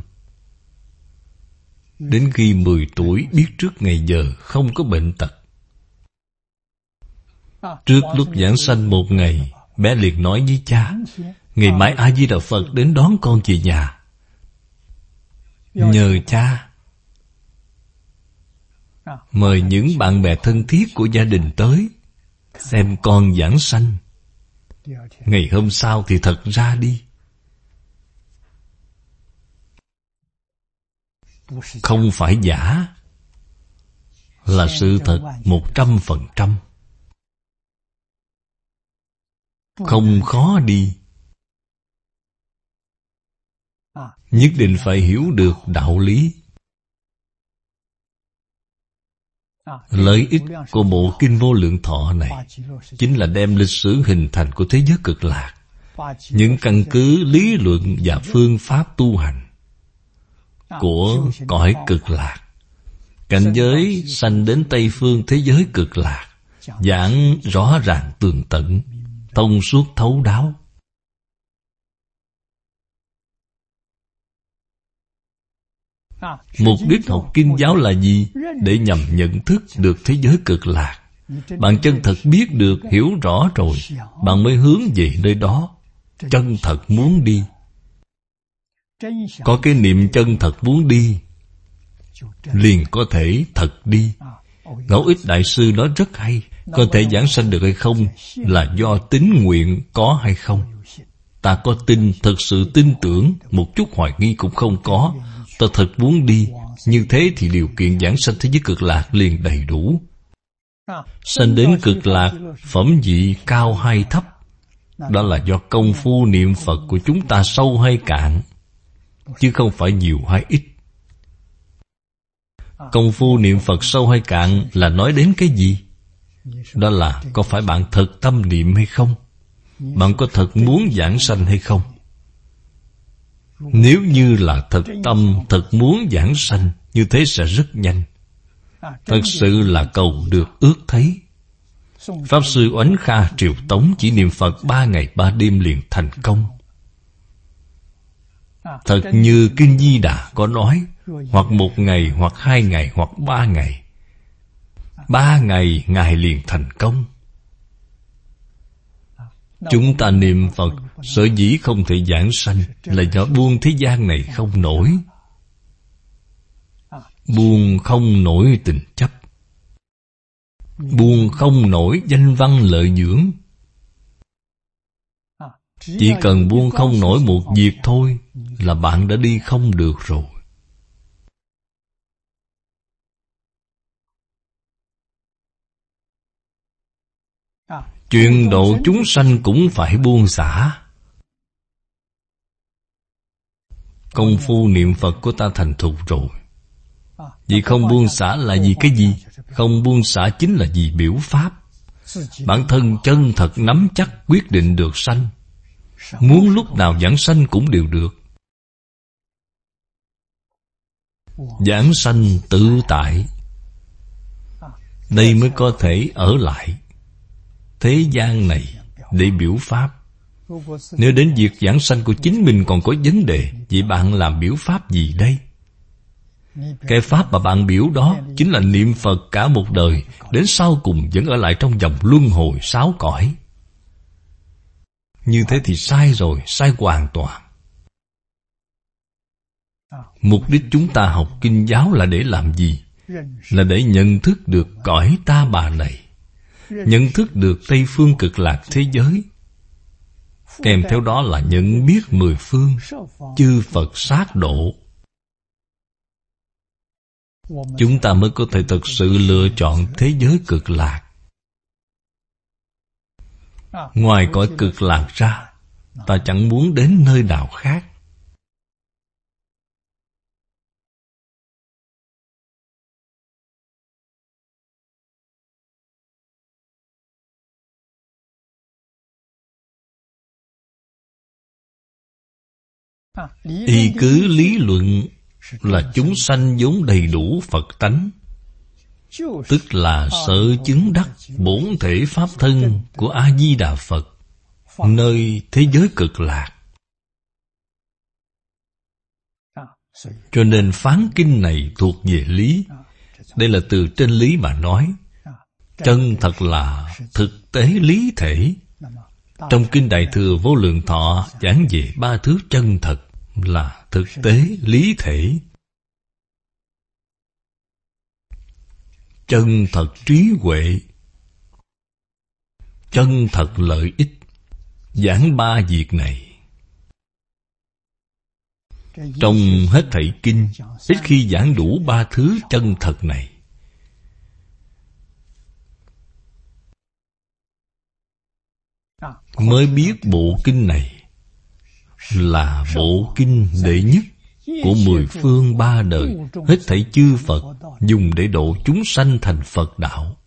Đến khi 10 tuổi biết trước ngày giờ không có bệnh tật. Trước lúc giảng sanh 1 ngày, bé liền nói với cha, ngày mai A Di Đà Phật đến đón con về nhà. Nhờ cha mời những bạn bè thân thiết của gia đình tới xem con giảng sanh. Ngày hôm sau thì thật ra đi. Không phải giả, là sự thật 100%. Không khó đi. Nhất định phải hiểu được đạo lý. Lợi ích của bộ Kinh Vô Lượng Thọ này chính là đem lịch sử hình thành của thế giới cực lạc, những căn cứ lý luận và phương pháp tu hành của cõi cực lạc, cảnh giới sanh đến Tây Phương thế giới cực lạc, giảng rõ ràng tường tận, thông suốt thấu đáo. Mục đích học kinh giáo là gì? Để nhằm nhận thức được thế giới cực lạc. Bạn chân thật biết được, hiểu rõ rồi, bạn mới hướng về nơi đó, chân thật muốn đi. Có cái niệm chân thật muốn đi, liền có thể thật đi. Ngẫu Ích Đại Sư nói rất hay, có thể giảng sanh được hay không là do tín nguyện có hay không. Ta có tin, thật sự tin tưởng, một chút hoài nghi cũng không có. Ta thật muốn đi, như thế thì điều kiện giảng sanh thế giới cực lạc liền đầy đủ. Sanh đến cực lạc, phẩm vị cao hay thấp, đó là do công phu niệm Phật của chúng ta sâu hay cạn, chứ không phải nhiều hay ít. Công phu niệm Phật sâu hay cạn là nói đến cái gì? Đó là có phải bạn thật tâm niệm hay không? Bạn có thật muốn giảng sanh hay không? Nếu như là thật tâm, thật muốn giảng sanh, như thế sẽ rất nhanh. Thật sự là cầu được ước thấy. Pháp Sư Oánh Kha Triều Tống chỉ niệm Phật 3 ngày 3 đêm liền thành công. Thật như Kinh Di Đà có nói, hoặc 1 ngày, hoặc 2 ngày, hoặc 3 ngày. 3 ngày Ngài liền thành công. Chúng ta niệm Phật sở dĩ không thể giảng sanh là do buông thế gian này không nổi. Buông không nổi tình chấp, buông không nổi danh văn lợi dưỡng. Chỉ cần buông không nổi một việc thôi là bạn đã đi không được rồi. Chuyện độ chúng sanh cũng phải buông xả. Công phu niệm Phật của ta thành thục rồi. Vì không buông xả là vì cái gì? Không buông xả chính là vì biểu pháp. Bản thân chân thật nắm chắc quyết định được sanh. Muốn lúc nào giảng sanh cũng đều được. Giảng sanh tự tại. Đây mới có thể ở lại thế gian này để biểu pháp. Nếu đến việc giảng sanh của chính mình còn có vấn đề, vậy bạn làm biểu pháp gì đây? Cái pháp mà bạn biểu đó chính là niệm Phật cả một đời, đến sau cùng vẫn ở lại trong vòng luân hồi 6 cõi. Như thế thì sai rồi, sai hoàn toàn. Mục đích chúng ta học kinh giáo là để làm gì? Là để nhận thức được cõi ta bà này, nhận thức được Tây Phương Cực Lạc thế giới. Kèm theo đó là nhận biết 10 phương chư Phật sát độ. Chúng ta mới có thể thực sự lựa chọn thế giới cực lạc. Ngoài cõi cực lạc ra, ta chẳng muốn đến nơi nào khác. Y cứ lý luận là chúng sanh vốn đầy đủ Phật tánh, tức là sở chứng đắc bổn thể pháp thân của A-di-đà Phật nơi thế giới cực lạc. Cho nên phán kinh này thuộc về lý. Đây là từ trên lý mà nói. Chân thật là thực tế lý thể. Trong Kinh Đại Thừa Vô Lượng Thọ giảng về 3 thứ chân thật là thực tế lý thể. Chân thật trí huệ, chân thật lợi ích. Giảng 3 việc này. Trong hết thảy kinh, ít khi giảng đủ 3 thứ chân thật này. Mới biết bộ kinh này là bộ kinh đệ nhất của 10 phương 3 đời, hết thảy chư Phật dùng để độ chúng sanh thành Phật đạo.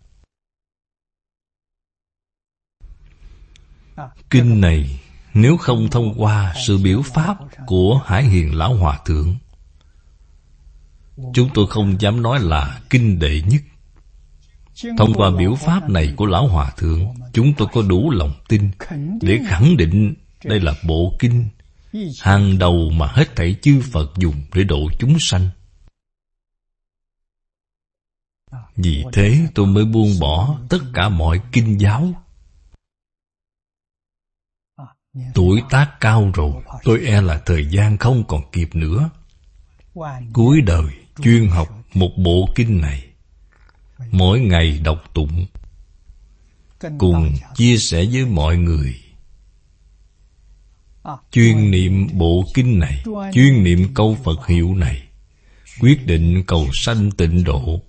Kinh này nếu không thông qua sự biểu pháp của Hải Hiền Lão Hòa Thượng, chúng tôi không dám nói là kinh đệ nhất. Thông qua biểu pháp này của Lão Hòa Thượng, chúng tôi có đủ lòng tin để khẳng định đây là bộ kinh hàng đầu mà hết thảy chư Phật dùng để độ chúng sanh. Vì thế tôi mới buông bỏ tất cả mọi kinh giáo. Tuổi tác cao rồi, tôi e là thời gian không còn kịp nữa. Cuối đời chuyên học một bộ kinh này, mỗi ngày đọc tụng, cùng chia sẻ với mọi người. Chuyên niệm bộ kinh này, chuyên niệm câu Phật hiệu này, quyết định cầu sanh tịnh độ.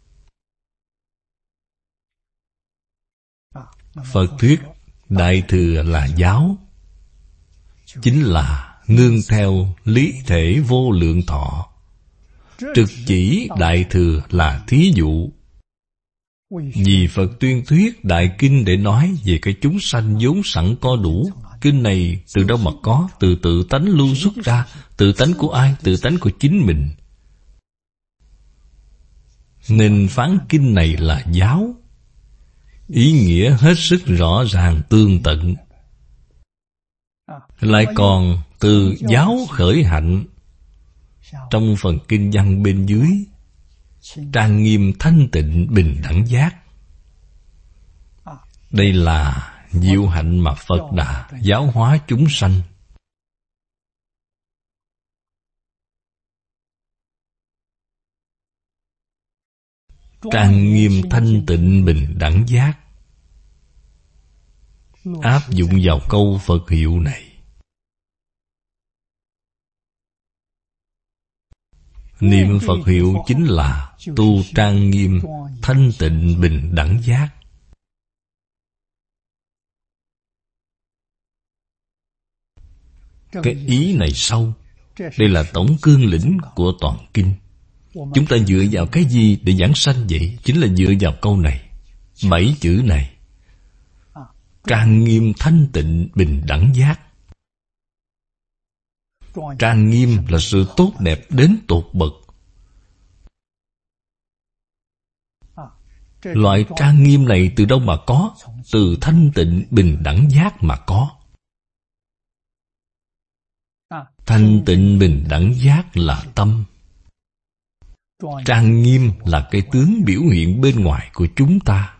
Phật thuyết Đại Thừa là giáo, chính là nương theo lý thể Vô Lượng Thọ. Trực chỉ Đại Thừa là thí dụ. Vì Phật tuyên thuyết Đại Kinh để nói về cái chúng sanh vốn sẵn có đủ. Kinh này từ đâu mà có? Từ tự tánh lưu xuất ra. Tự tánh của ai? Tự tánh của chính mình. Nên phán kinh này là giáo. Ý nghĩa hết sức rõ ràng tường tận. Lại còn từ giáo khởi hạnh, Trong phần kinh văn bên dưới, trang nghiêm thanh tịnh bình đẳng giác. Đây là diệu hạnh mà Phật đã giáo hóa chúng sanh. Trang nghiêm thanh tịnh bình đẳng giác áp dụng vào câu Phật hiệu này. Niệm Phật hiệu chính là tu trang nghiêm thanh tịnh bình đẳng giác. Cái ý này sâu. Đây là tổng cương lĩnh của toàn kinh. Chúng ta dựa vào cái gì để giảng sanh vậy? Chính là dựa vào câu này, 7 chữ này. Trang nghiêm thanh tịnh bình đẳng giác. Trang nghiêm là sự tốt đẹp đến tột bậc. Loại trang nghiêm này từ đâu mà có? Từ thanh tịnh bình đẳng giác mà có. Thanh tịnh bình đẳng giác là tâm. Trang nghiêm là cái tướng biểu hiện bên ngoài của chúng ta.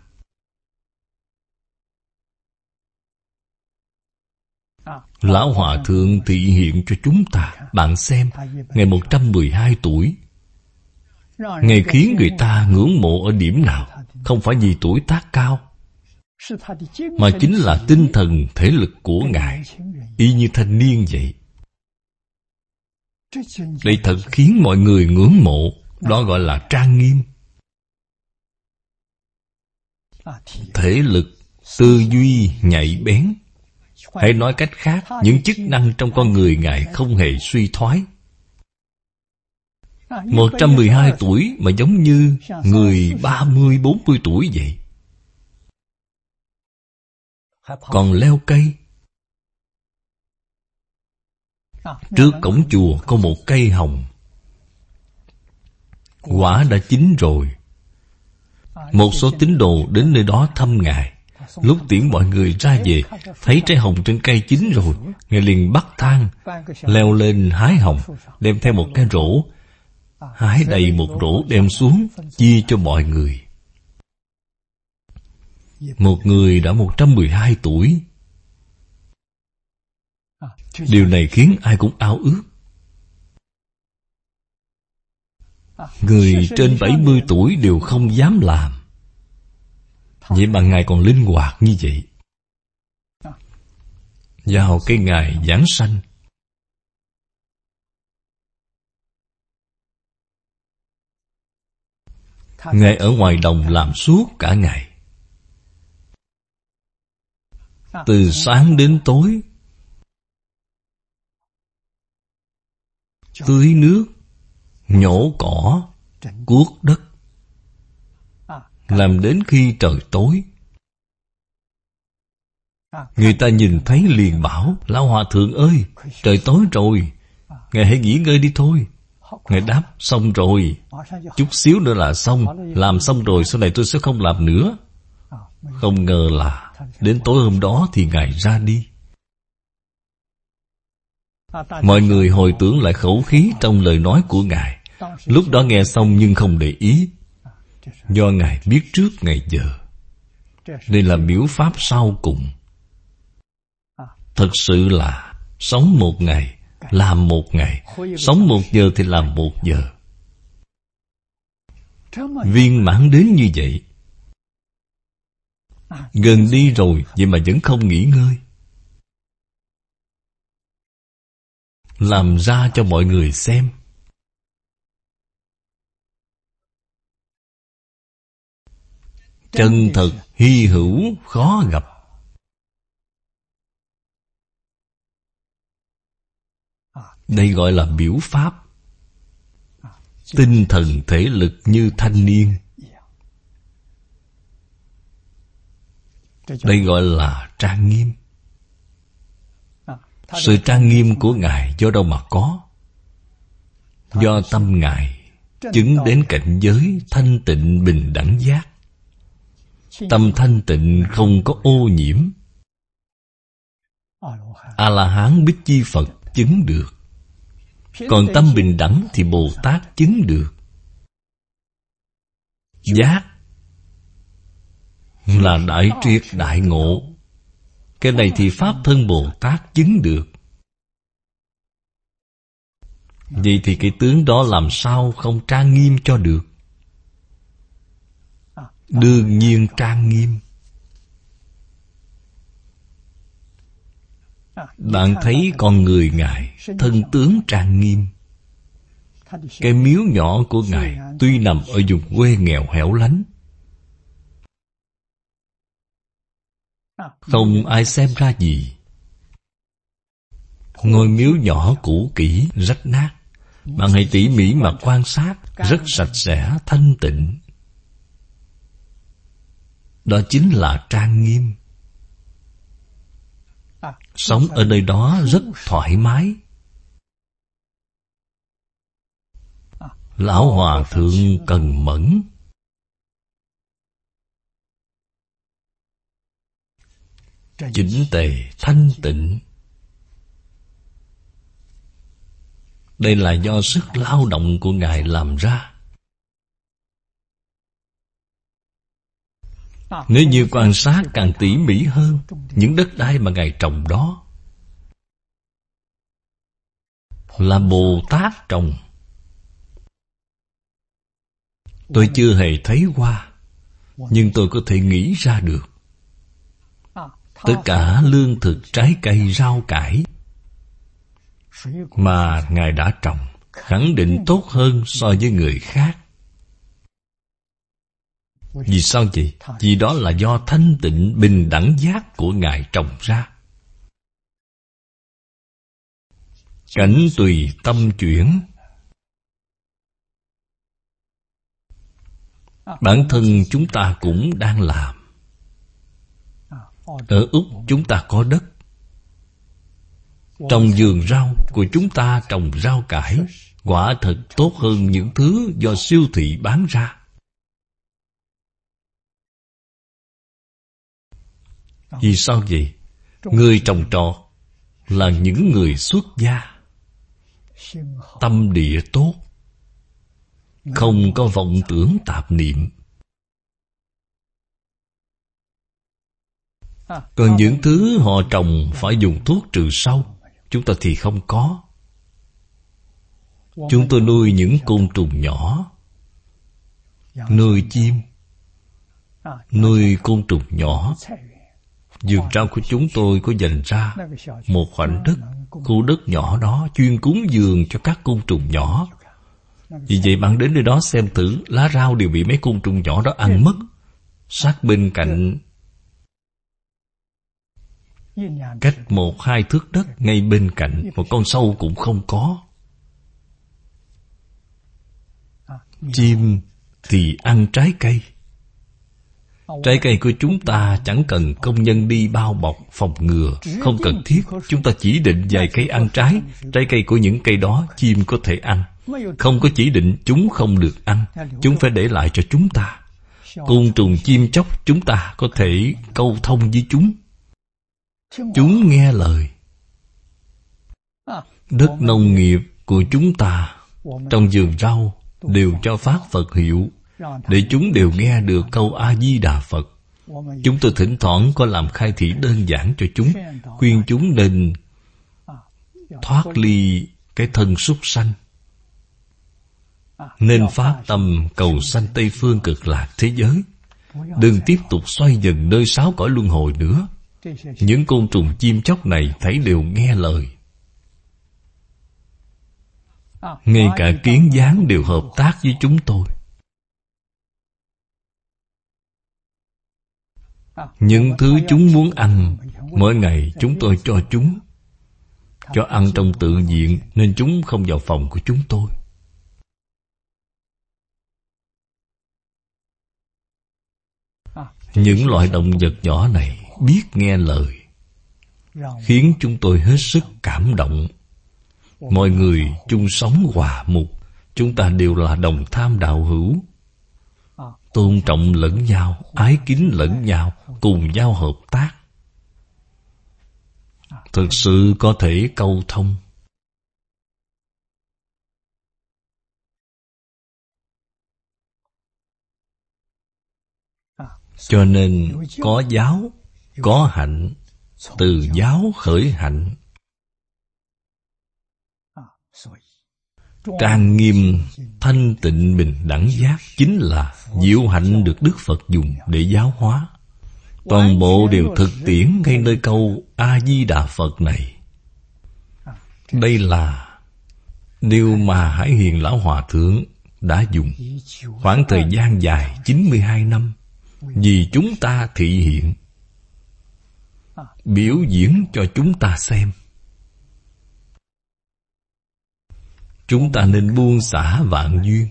Lão Hòa Thượng thị hiện cho chúng ta. Bạn xem, Ngài 112 tuổi. Ngài khiến người ta ngưỡng mộ ở điểm nào? Không phải vì tuổi tác cao, mà chính là tinh thần thể lực của Ngài, y như thanh niên vậy. Đây thật khiến mọi người ngưỡng mộ. Đó gọi là trang nghiêm. Thể lực, tư duy nhạy bén. Hãy nói cách khác, những chức năng trong con người Ngài không hề suy thoái. 112 tuổi mà giống như người 30-40 tuổi vậy. Còn leo cây. Trước cổng chùa có một cây hồng. Quả đã chín rồi. Một số tín đồ đến nơi đó thăm Ngài. Lúc tiễn mọi người ra về, thấy trái hồng trên cây chín rồi, Ngài liền bắt thang leo lên hái hồng, đem theo một cái rổ, hái đầy một rổ đem xuống, chia cho mọi người. Một người đã 112 tuổi. Điều này khiến ai cũng ao ước. Người trên 70 tuổi đều không dám làm. Vậy mà Ngài còn linh hoạt như vậy. Vào cái ngày giáng sanh, Ngài ở ngoài đồng làm suốt cả ngày. Từ sáng đến tối, tưới nước, nhổ cỏ, cuốc đất, làm đến khi trời tối. Người ta nhìn thấy liền bảo: Lão Hòa Thượng ơi, trời tối rồi, Ngài hãy nghỉ ngơi đi thôi. Ngài đáp: xong rồi, chút xíu nữa là xong. Làm xong rồi sau này tôi sẽ không làm nữa. Không ngờ là đến tối hôm đó thì Ngài ra đi. Mọi người hồi tưởng lại khẩu khí trong lời nói của Ngài. Lúc đó nghe xong nhưng không để ý, do Ngài biết trước ngày giờ. Đây là biểu pháp sau cùng. Thật sự là sống một ngày, làm một ngày. Sống 1 giờ thì làm 1 giờ. Viên mãn đến như vậy. Gần đi rồi, vậy mà vẫn không nghỉ ngơi. Làm ra cho mọi người xem. Chân thật, hy hữu, khó gặp. Đây gọi là biểu pháp. Tinh thần thể lực như thanh niên. Đây gọi là trang nghiêm. Sự trang nghiêm của Ngài do đâu mà có? Do tâm Ngài chứng đến cảnh giới thanh tịnh bình đẳng giác. Tâm thanh tịnh không có ô nhiễm. A-la-hán Bích Chi Phật chứng được. Còn tâm bình đẳng thì Bồ Tát chứng được. Giác là đại triệt đại ngộ. Cái này thì Pháp thân Bồ Tát chứng được. Vậy thì cái tướng đó làm sao không trang nghiêm cho được? Đương nhiên trang nghiêm. Bạn thấy con người Ngài thân tướng trang nghiêm. Cái miếu nhỏ của Ngài tuy nằm ở vùng quê nghèo hẻo lánh, không ai xem ra gì. Ngôi miếu nhỏ cũ kỹ, rách nát, bạn hãy tỉ mỉ mà quan sát, rất sạch sẽ, thanh tịnh. Đó chính là trang nghiêm. Sống ở nơi đó rất thoải mái. Lão Hòa Thượng cần mẫn. Chỉnh tề, thanh tịnh. Đây là do sức lao động của Ngài làm ra. Nếu như quan sát càng tỉ mỉ hơn, những đất đai mà Ngài trồng đó là Bồ Tát trồng. Tôi chưa hề thấy qua, nhưng tôi có thể nghĩ ra được. Tất cả lương thực, trái cây, rau cải mà Ngài đã trồng khẳng định tốt hơn so với người khác. Vì sao vậy? Vì đó là do thanh tịnh bình đẳng giác của Ngài trồng ra. Cảnh tùy tâm chuyển. Bản thân chúng ta cũng đang làm. Ở Úc chúng ta có đất. Trong vườn rau của chúng ta trồng rau cải, quả thật tốt hơn những thứ do siêu thị bán ra. Vì sao vậy? Người trồng trọt là những người xuất gia, tâm địa tốt, không có vọng tưởng tạp niệm. Còn những thứ họ trồng phải dùng thuốc trừ sâu, chúng ta thì không có. Chúng tôi nuôi những côn trùng nhỏ, nuôi chim, nuôi côn trùng nhỏ. Vườn rau của chúng tôi có dành ra một khoảnh đất, khu đất nhỏ đó chuyên cúng dường cho các côn trùng nhỏ. Vì vậy bạn đến nơi đó xem thử, lá rau đều bị mấy côn trùng nhỏ đó ăn mất. Sát bên cạnh, cách 1-2 thước đất ngay bên cạnh, một con sâu cũng không có. Chim thì ăn trái cây. Trái cây của chúng ta chẳng cần công nhân đi bao bọc phòng ngừa, không cần thiết. Chúng ta chỉ định vài cây ăn trái. Trái cây của những cây đó chim có thể ăn. Không có chỉ định chúng không được ăn, chúng phải để lại cho chúng ta. Côn trùng chim chóc chúng ta có thể câu thông với chúng. Chúng nghe lời. Đất nông nghiệp của chúng ta, trong vườn rau đều cho phát Phật hiệu, để chúng đều nghe được câu A-di-đà Phật. Chúng tôi thỉnh thoảng có làm khai thị đơn giản cho chúng, khuyên chúng nên thoát ly cái thân súc sanh, nên phát tâm cầu sanh Tây Phương Cực Lạc thế giới, đừng tiếp tục xoay vần nơi 6 cõi luân hồi nữa. Những côn trùng chim chóc này thấy đều nghe lời. Ngay cả kiến gián đều hợp tác với chúng tôi. Những thứ chúng muốn ăn, mỗi ngày chúng tôi cho chúng. Cho ăn trong tự viện, nên chúng không vào phòng của chúng tôi. Những loại động vật nhỏ này biết nghe lời, khiến chúng tôi hết sức cảm động. Mọi người chung sống hòa mục, chúng ta đều là đồng tham đạo hữu, tôn trọng lẫn nhau, ái kính lẫn nhau, cùng nhau hợp tác, thực sự có thể câu thông. Cho nên có giáo, có hạnh, từ giáo khởi hạnh. Trang nghiêm, thanh tịnh, bình đẳng giác chính là diệu hạnh được Đức Phật dùng để giáo hóa. Toàn bộ đều thực tiễn ngay nơi câu A-di-đà Phật này. Đây là điều mà Hải Hiền Lão Hòa Thượng đã dùng khoảng thời gian dài 92 năm vì chúng ta thị hiện, biểu diễn cho chúng ta xem. Chúng ta nên buông xả vạn duyên.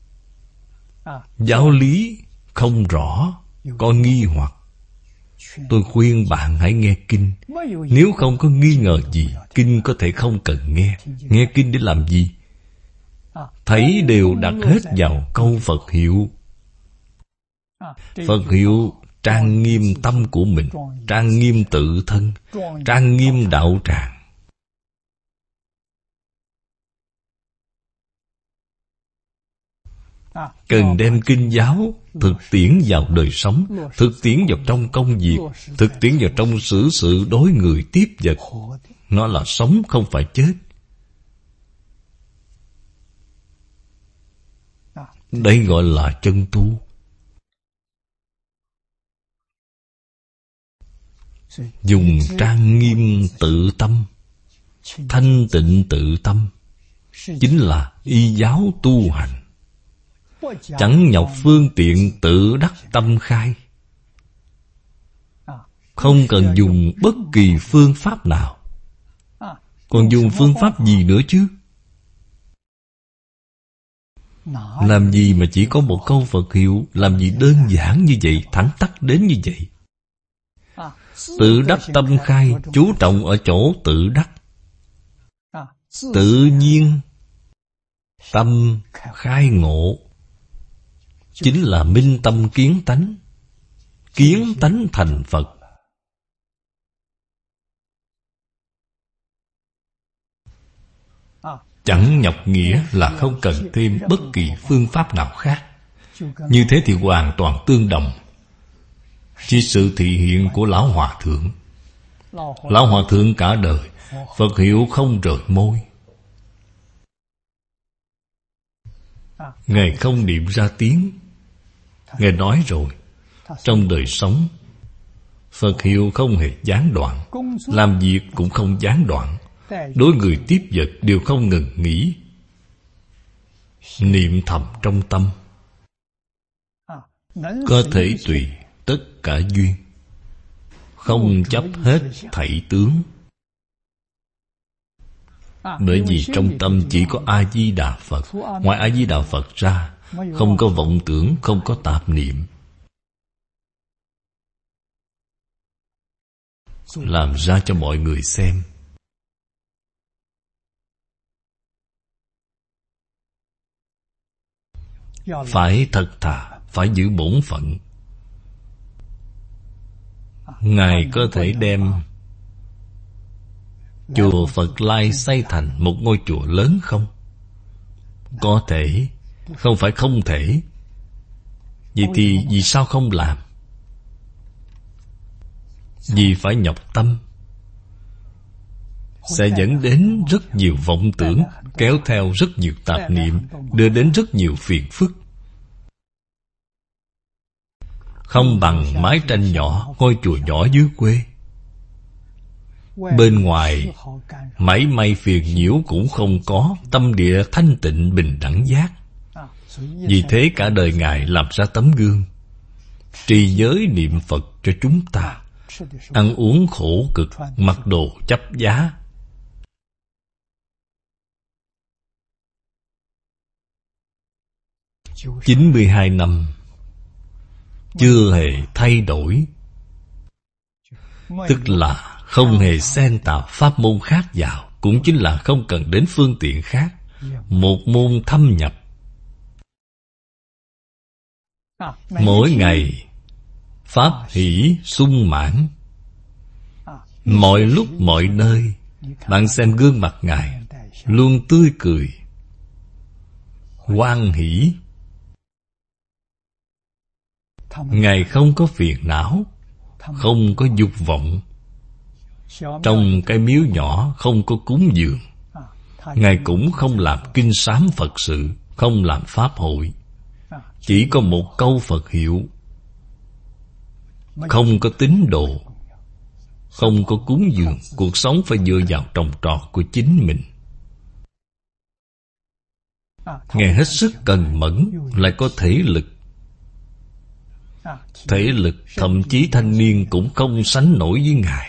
Giáo lý không rõ, có nghi hoặc, tôi khuyên bạn hãy nghe kinh. Nếu không có nghi ngờ gì, kinh có thể không cần nghe. Nghe kinh để làm gì? Thấy đều đặt hết vào câu Phật hiệu. Phật hiệu trang nghiêm tâm của mình, trang nghiêm tự thân, trang nghiêm đạo tràng. Cần đem kinh giáo thực tiễn vào đời sống, thực tiễn vào trong công việc, thực tiễn vào trong xử sự đối người tiếp vật. Nó là sống, không phải chết. Đây gọi là chân tu. Dùng trang nghiêm tự tâm, thanh tịnh tự tâm, chính là y giáo tu hành. Chẳng nhọc phương tiện tự đắc tâm khai. Không cần dùng bất kỳ phương pháp nào. Còn dùng phương pháp gì nữa chứ? Làm gì mà chỉ có một câu Phật hiệu? Làm gì đơn giản như vậy, thẳng tắc đến như vậy? Tự đắc tâm khai, chú trọng ở chỗ tự đắc. Tự nhiên tâm khai ngộ chính là minh tâm kiến tánh. Kiến tánh thành Phật. Chẳng nhọc nghĩa là không cần thêm bất kỳ phương pháp nào khác. Như thế thì hoàn toàn tương đồng. Chỉ sự thị hiện của Lão Hòa Thượng. Lão Hòa Thượng cả đời Phật hiệu không rời môi. Ngài không niệm ra tiếng. Ngài nói rồi, trong đời sống Phật hiệu không hề gián đoạn, làm việc cũng không gián đoạn, đối người tiếp vật đều không ngừng nghỉ. Niệm thầm trong tâm, có thể tùy tất cả duyên, không chấp hết thảy tướng. Bởi vì trong tâm chỉ có A-di-đà Phật. Ngoài A-di-đà Phật ra, không có vọng tưởng, không có tạp niệm. Làm ra cho mọi người xem. Phải thật thà, phải giữ bổn phận. Ngài có thể đem chùa Phật Lai xây thành một ngôi chùa lớn không? Có thể, không phải không thể. Vậy thì vì sao không làm? Vì phải nhọc tâm, sẽ dẫn đến rất nhiều vọng tưởng, kéo theo rất nhiều tạp niệm, đưa đến rất nhiều phiền phức. Không bằng mái tranh nhỏ, ngôi chùa nhỏ dưới quê. Bên ngoài mảy may phiền nhiễu cũng không có, tâm địa thanh tịnh bình đẳng giác. Vì thế cả đời Ngài làm ra tấm gương, trì giới niệm Phật cho chúng ta. Ăn uống khổ cực, mặc đồ chấp giá. – 92 năm chưa hề thay đổi, tức là không hề xen tạo pháp môn khác vào, cũng chính là không cần đến phương tiện khác. Một môn thâm nhập. Mỗi ngày pháp hỷ sung mãn. Mọi lúc mọi nơi, bạn xem gương mặt Ngài luôn tươi cười, hoan hỷ. Ngài không có phiền não, không có dục vọng. Trong cái miếu nhỏ không có cúng dường. Ngài cũng không làm kinh sám Phật sự, không làm pháp hội. Chỉ có một câu Phật hiệu. Không có tín đồ, không có cúng dường. Cuộc sống phải dựa vào trồng trọt của chính mình. Ngài hết sức cần mẫn, lại có thể lực. Thể lực thậm chí thanh niên cũng không sánh nổi với Ngài.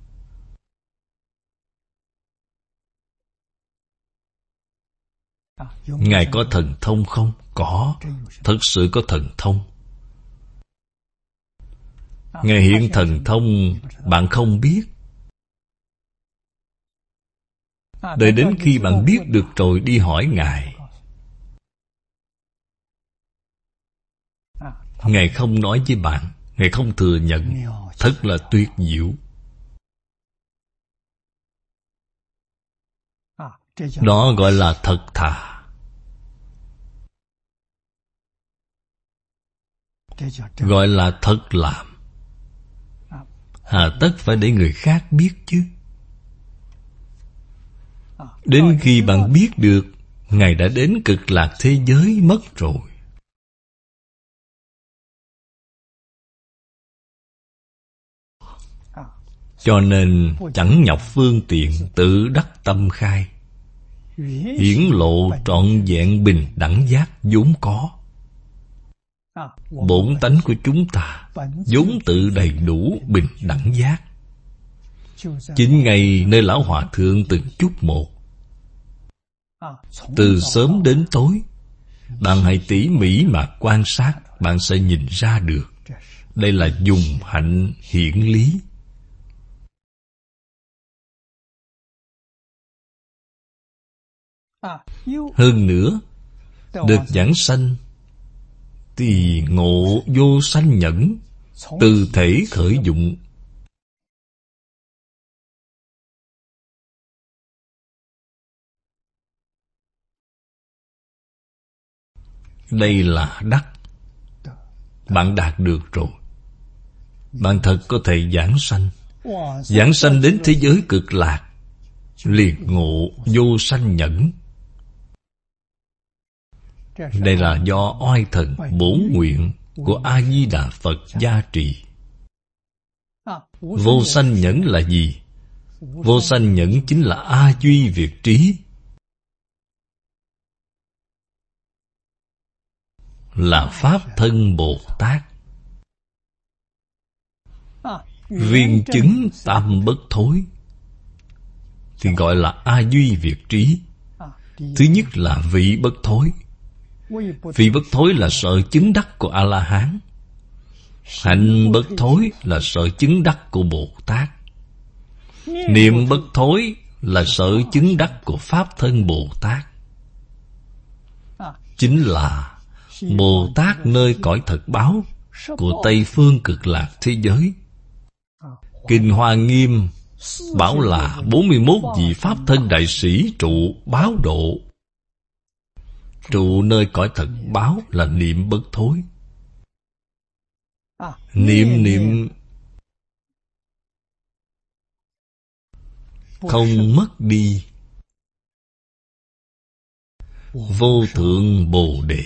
Ngài có thần thông không? Có, thật sự có thần thông. Ngài hiện thần thông bạn không biết. Đợi đến khi bạn biết được rồi đi hỏi Ngài. Ngài không nói với bạn, Ngài không thừa nhận. Thật là tuyệt diệu. Đó gọi là thật thà. Gọi là thật làm. Hà tất phải để người khác biết chứ. Đến khi bạn biết được Ngài đã đến cực lạc thế giới mất rồi. Cho nên chẳng nhọc phương tiện, tự đắc tâm khai, hiển lộ trọn vẹn bình đẳng giác vốn có. Bổn tánh của chúng ta vốn tự đầy đủ bình đẳng giác. Chính ngay nơi Lão Hòa Thượng từng chút một, từ sớm đến tối, bạn hãy tỉ mỉ mà quan sát, bạn sẽ nhìn ra được. Đây là dùng hạnh hiển lý. Hơn nữa, được giảng sanh thì ngộ vô sanh nhẫn, từ thể khởi dụng. Đây là đắc. Bạn đạt được rồi. Bạn thật có thể giảng sanh. Giảng sanh đến thế giới cực lạc, liền ngộ vô sanh nhẫn. Đây là do oai thần bổn nguyện của A-di-đà Phật gia trì. Vô sanh nhẫn là gì? Vô sanh nhẫn chính là A Duy Việt trí, là Pháp thân Bồ Tát. Viên chứng tam bất thối thì gọi là A Duy Việt trí. Thứ nhất là vị bất thối. Vị bất thối là sở chứng đắc của A-la-hán. Hạnh bất thối là sở chứng đắc của Bồ Tát. Niệm bất thối là sở chứng đắc của Pháp thân Bồ Tát. Chính là Bồ Tát nơi cõi thật báo của Tây Phương Cực Lạc thế giới. Kinh Hoa Nghiêm bảo là 41 vị Pháp thân đại sĩ trụ báo độ. Trụ nơi cõi thật báo là niệm bất thối. Niệm không mất đi. Vô thượng Bồ Đề.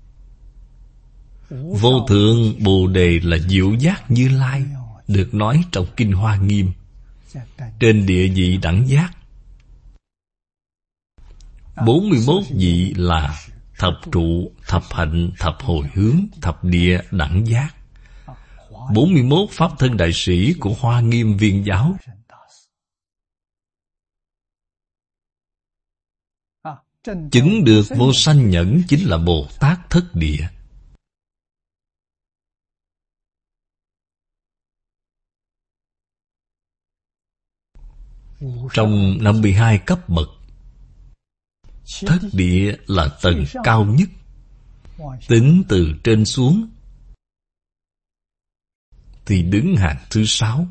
Vô thượng Bồ Đề là diệu giác Như Lai, được nói trong Kinh Hoa Nghiêm. Trên địa vị đẳng giác, 41 vị là thập trụ, thập hạnh, thập hồi hướng, thập địa đẳng giác. 41 Pháp thân đại sĩ của Hoa Nghiêm Viên giáo. Chứng được vô sanh nhẫn chính là Bồ Tát thất địa. Trong 52 cấp bậc, thất địa là tầng cao nhất. Tính từ trên xuống thì đứng hàng thứ 6.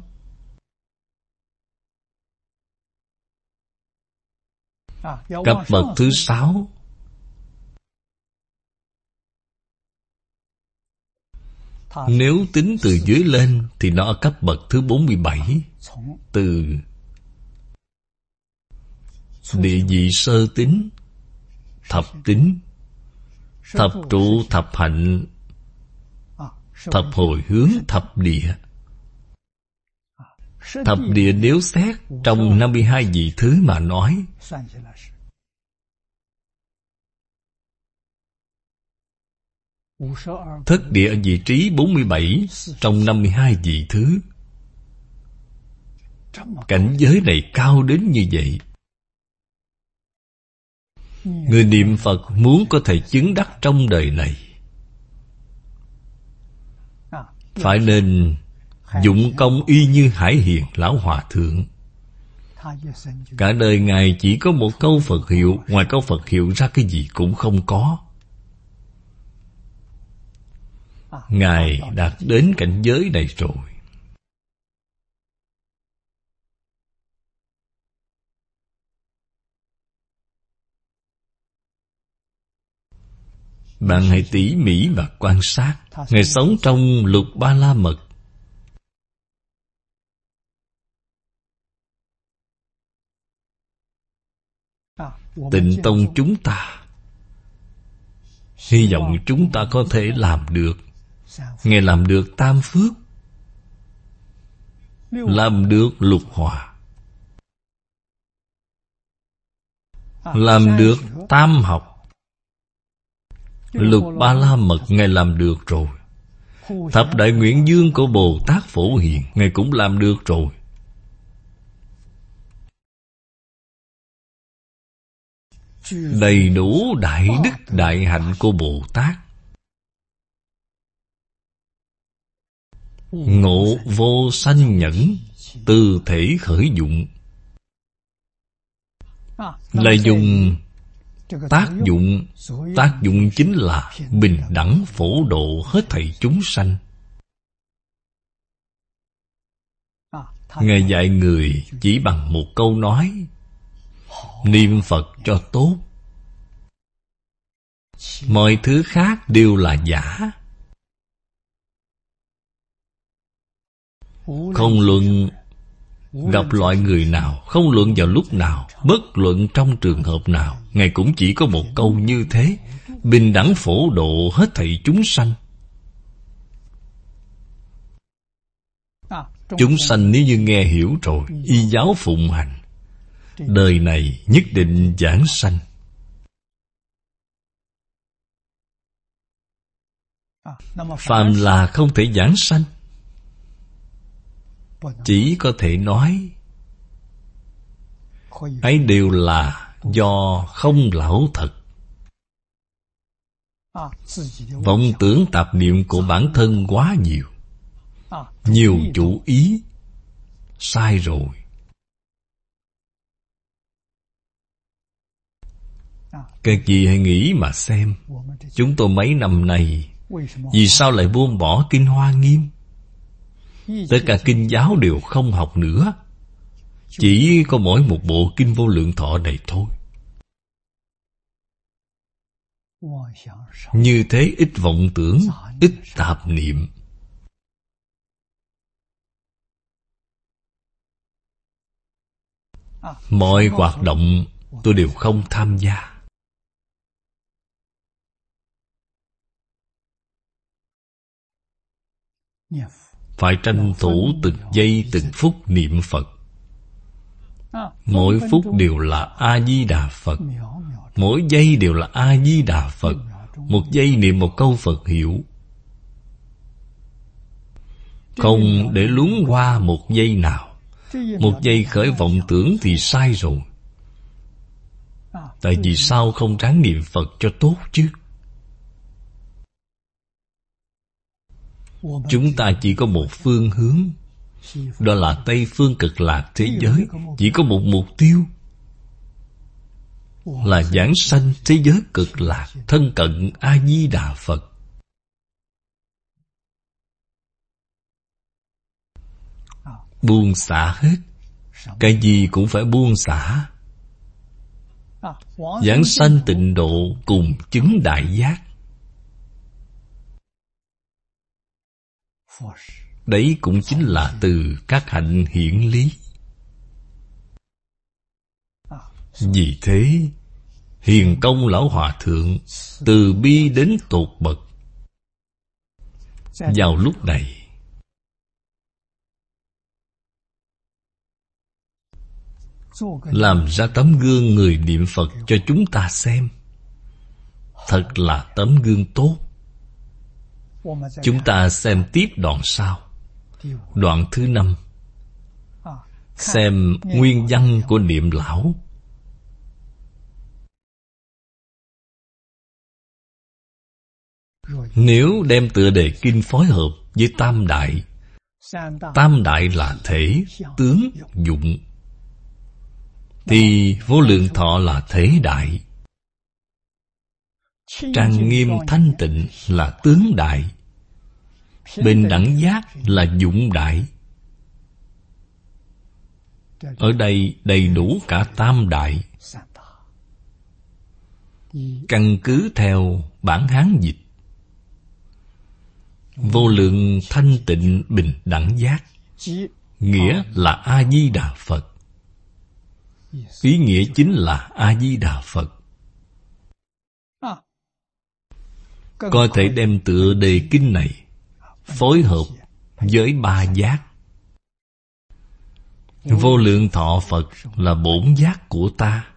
Cấp bậc thứ 6 Nếu tính từ dưới lên thì nó ở cấp bậc thứ 47. Từ địa vị sơ tính, thập tính, thập trụ, thập hạnh, thập hồi hướng, thập địa. Thập địa nếu xét trong 52 vị thứ mà nói, thất địa ở vị trí 47 trong 52 vị thứ. Cảnh giới này cao đến như vậy. Người niệm Phật muốn có thể chứng đắc trong đời này, phải nên dụng công y như Hải Hiền Lão Hòa Thượng. Cả đời Ngài chỉ có một câu Phật hiệu, ngoài câu Phật hiệu ra cái gì cũng không có. Ngài đạt đến cảnh giới này rồi. Bạn hãy tỉ mỉ và quan sát. Ngài sống trong Lục Ba La Mật. Tịnh tông chúng ta, hy vọng chúng ta có thể làm được. Ngài làm được tam phước, làm được lục hòa, làm được tam học. Lục Ba La Mật Ngài làm được rồi. Thập đại nguyện dương của Bồ Tát Phổ Hiền Ngài cũng làm được rồi. Đầy đủ đại đức đại hạnh của Bồ Tát. Ngộ vô sanh nhẫn, từ thể khởi dụng. Là dùng tác dụng. Tác dụng chính là bình đẳng phổ độ hết thảy chúng sanh. Ngài dạy người chỉ bằng một câu nói: niệm Phật cho tốt. Mọi thứ khác đều là giả. Không luận gặp loại người nào, không luận vào lúc nào, bất luận trong trường hợp nào, Ngài cũng chỉ có một câu như thế: bình đẳng phổ độ hết thảy chúng sanh. Chúng sanh nếu như nghe hiểu rồi, y giáo phụng hành, đời này nhất định vãng sanh. Phàm là không thể vãng sanh, chỉ có thể nói ấy đều là do không lão thật. Vọng tưởng tạp niệm của bản thân quá nhiều, nhiều chủ ý, sai rồi. Các vị hãy nghĩ mà xem, chúng tôi mấy năm nay vì sao lại buông bỏ Kinh Hoa Nghiêm? Tất cả kinh giáo đều không học nữa, chỉ có mỗi một bộ Kinh Vô Lượng Thọ này thôi. Như thế ít vọng tưởng, ít tạp niệm. Mọi hoạt động tôi đều không tham gia. Phải tranh thủ từng giây từng phút niệm Phật. Mỗi phút đều là A-di-đà Phật, mỗi giây đều là A-di-đà Phật. Một giây niệm một câu Phật hiệu, không để luống qua một giây nào. Một giây khởi vọng tưởng thì sai rồi. Tại vì sao không ráng niệm Phật cho tốt chứ? Chúng ta chỉ có một phương hướng, đó là Tây Phương Cực Lạc thế giới. Chỉ có một mục tiêu, là giảng sanh thế giới Cực Lạc, thân cận A-di-đà Phật. Buông xả hết, cái gì cũng phải buông xả. Giảng sanh tịnh độ cùng chứng đại giác. Đấy cũng chính là từ các hạnh hiển lý. Vì thế, Hiền Công Lão Hòa Thượng từ bi đến tột bậc. Vào lúc này, làm ra tấm gương người niệm Phật cho chúng ta xem. Thật là tấm gương tốt. Chúng ta xem tiếp đoạn sau. Đoạn thứ 5. Xem nguyên văn của niệm lão. Nếu đem tựa đề kinh phối hợp với tam đại, tam đại là thể, tướng, dụng, thì Vô Lượng Thọ là thể đại, trang nghiêm thanh tịnh là tướng đại, bình đẳng giác là dụng đại. Ở đây đầy đủ cả tam đại. Căn cứ theo bản Hán dịch, vô lượng thanh tịnh bình đẳng giác, nghĩa là A-di-đà Phật. Ý nghĩa chính là A-di-đà Phật. Có thể đem tựa đề kinh này phối hợp với ba giác. Vô lượng thọ Phật là bổn giác của ta.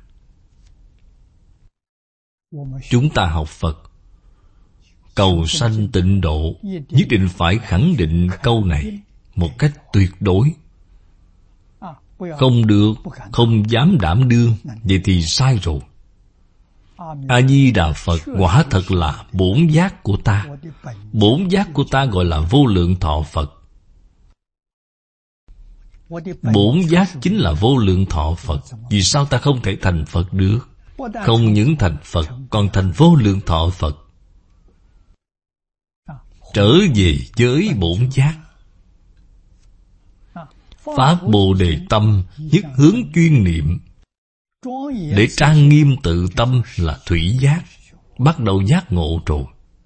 Chúng ta học Phật cầu sanh tịnh độ, nhất định phải khẳng định câu này một cách tuyệt đối. Không được, không dám đảm đương, vậy thì sai rồi. A-di-đà Phật quả thật là bổn giác của ta. Bổn giác của ta gọi là vô lượng thọ Phật. Bổn giác chính là vô lượng thọ Phật. Vì sao ta không thể thành Phật được? Không những thành Phật, còn thành vô lượng thọ Phật. Trở về với bổn giác. Phát Bồ Đề tâm, nhất hướng chuyên niệm. Để trang nghiêm tự tâm là thủy giác. Bắt đầu giác ngộ rồi.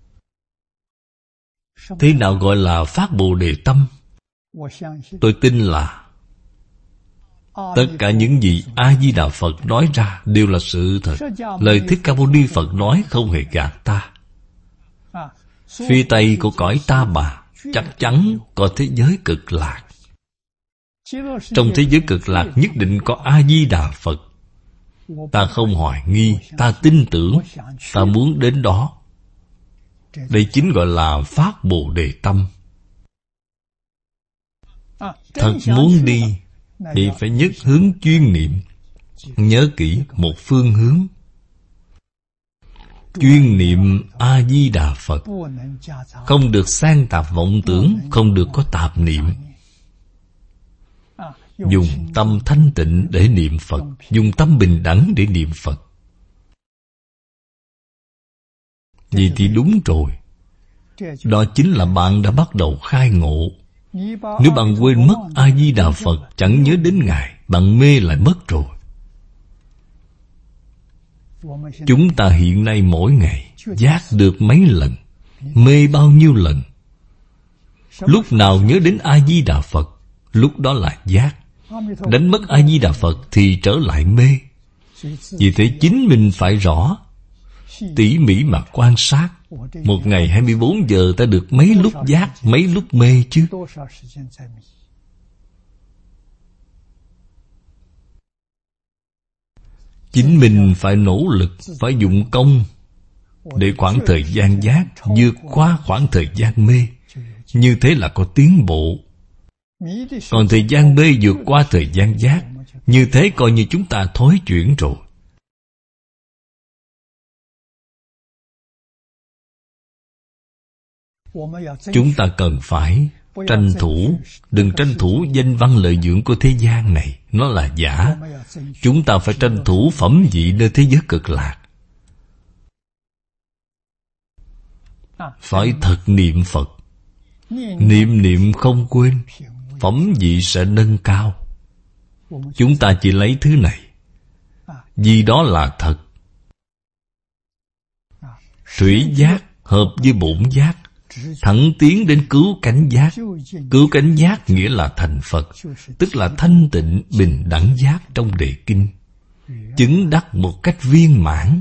Thế nào gọi là phát Bồ Đề tâm? Tôi tin là tất cả những gì A-di-đà Phật nói ra đều là sự thật. Lời Thích Ca Mâu Ni Phật nói không hề gạt ta. Phía Tây của cõi Ta Bà chắc chắn có thế giới cực lạc. Trong thế giới cực lạc nhất định có A-di-đà Phật. Ta không hoài nghi, ta tin tưởng, ta muốn đến đó. Đây chính gọi là phát Bồ Đề tâm. Thật muốn đi thì phải nhất hướng chuyên niệm. Nhớ kỹ một phương hướng. Chuyên niệm A-di-đà Phật. Không được sang tạp vọng tưởng, không được có tạp niệm. Dùng tâm thanh tịnh để niệm Phật, dùng tâm bình đẳng để niệm Phật. Vậy thì đúng rồi. Đó chính là bạn đã bắt đầu khai ngộ. Nếu bạn quên mất A-di-đà Phật, chẳng nhớ đến Ngài, bạn mê lại mất rồi. Chúng ta hiện nay mỗi ngày giác được mấy lần, mê bao nhiêu lần. Lúc nào nhớ đến A-di-đà Phật, lúc đó là giác. Đánh mất A-di-đà Phật thì trở lại mê. Vì thế chính mình phải rõ, tỉ mỉ mà quan sát. Một ngày 24 giờ ta được mấy lúc giác, mấy lúc mê chứ? Chính mình phải nỗ lực, phải dụng công để khoảng thời gian giác vượt qua khoảng thời gian mê. Như thế là có tiến bộ. Còn thời gian mê vượt qua thời gian giác, như thế coi như chúng ta thối chuyển rồi. Chúng ta cần phải tranh thủ. Đừng tranh thủ danh văn lợi dưỡng của thế gian này, nó là giả. Chúng ta phải tranh thủ phẩm vị nơi thế giới cực lạc. Phải thật niệm Phật. Niệm niệm không quên, phẩm vị sẽ nâng cao. Chúng ta chỉ lấy thứ này vì đó là thật. Thủy giác hợp với bổn giác, thẳng tiến đến cứu cánh giác. Cứu cánh giác nghĩa là thành Phật, tức là thanh tịnh bình đẳng giác trong đề kinh, chứng đắc một cách viên mãn.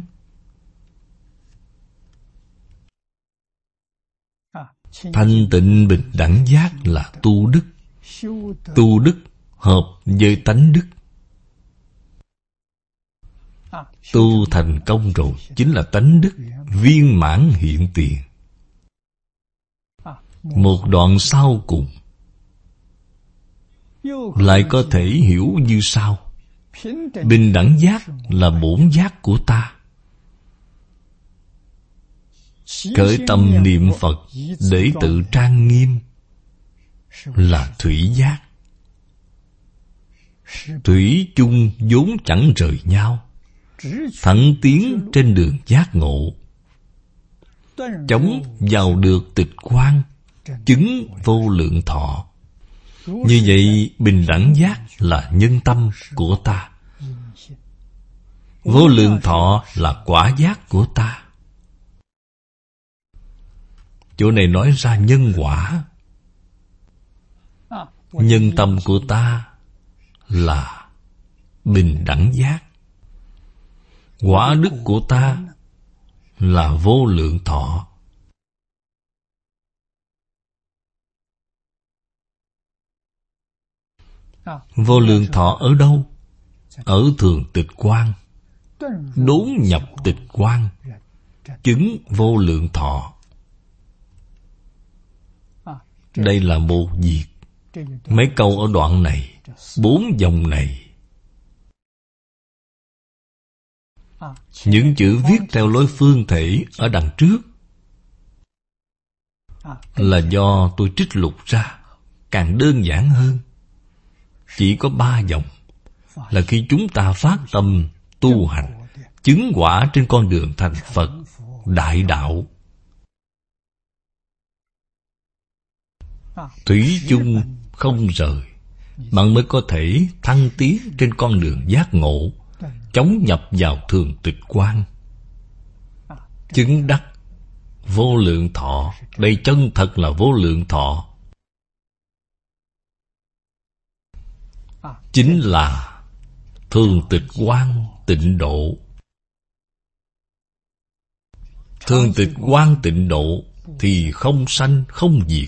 Thanh tịnh bình đẳng giác là tu đức. Tu đức hợp với tánh đức. Tu thành công rồi chính là tánh đức viên mãn hiện tiền. Một đoạn sau cùng lại có thể hiểu như sau: bình đẳng giác là bổn giác của ta. Khởi tâm niệm Phật để tự trang nghiêm là thủy giác. Thủy chung vốn chẳng rời nhau, thẳng tiến trên đường giác ngộ, chống vào được tịch quan, chứng vô lượng thọ. Như vậy bình đẳng giác là nhân tâm của ta, vô lượng thọ là quả giác của ta. Chỗ này nói ra nhân quả. Nhân tâm của ta là bình đẳng giác, quả đức của ta là vô lượng thọ. Vô lượng thọ ở đâu? Ở thường tịch quan. Đốn nhập tịch quan, chứng vô lượng thọ. Đây là một việc. Mấy câu ở đoạn này, 4 dòng này, những chữ viết theo lối phương thể ở đằng trước là do tôi trích lục ra, càng đơn giản hơn. Chỉ có 3 dòng là khi chúng ta phát tâm tu hành, chứng quả trên con đường thành Phật đại đạo. Thủy chung không rời, bạn mới có thể thăng tiến trên con đường giác ngộ, chống nhập vào thường tịch quan, chứng đắc vô lượng thọ. Đây chân thật là vô lượng thọ, chính là thường tịch quan tịnh độ. Thường tịch quan tịnh độ thì không sanh không diệt,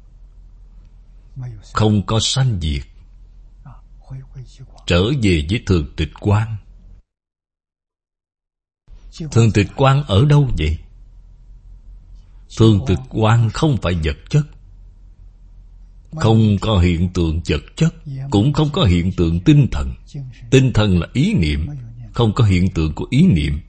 không có sanh diệt, trở về với thường tịch quan. Thường tịch quan ở đâu vậy? Thường tịch quan không phải vật chất, không có hiện tượng vật chất, cũng không có hiện tượng tinh thần. Tinh thần là ý niệm, không có hiện tượng của ý niệm.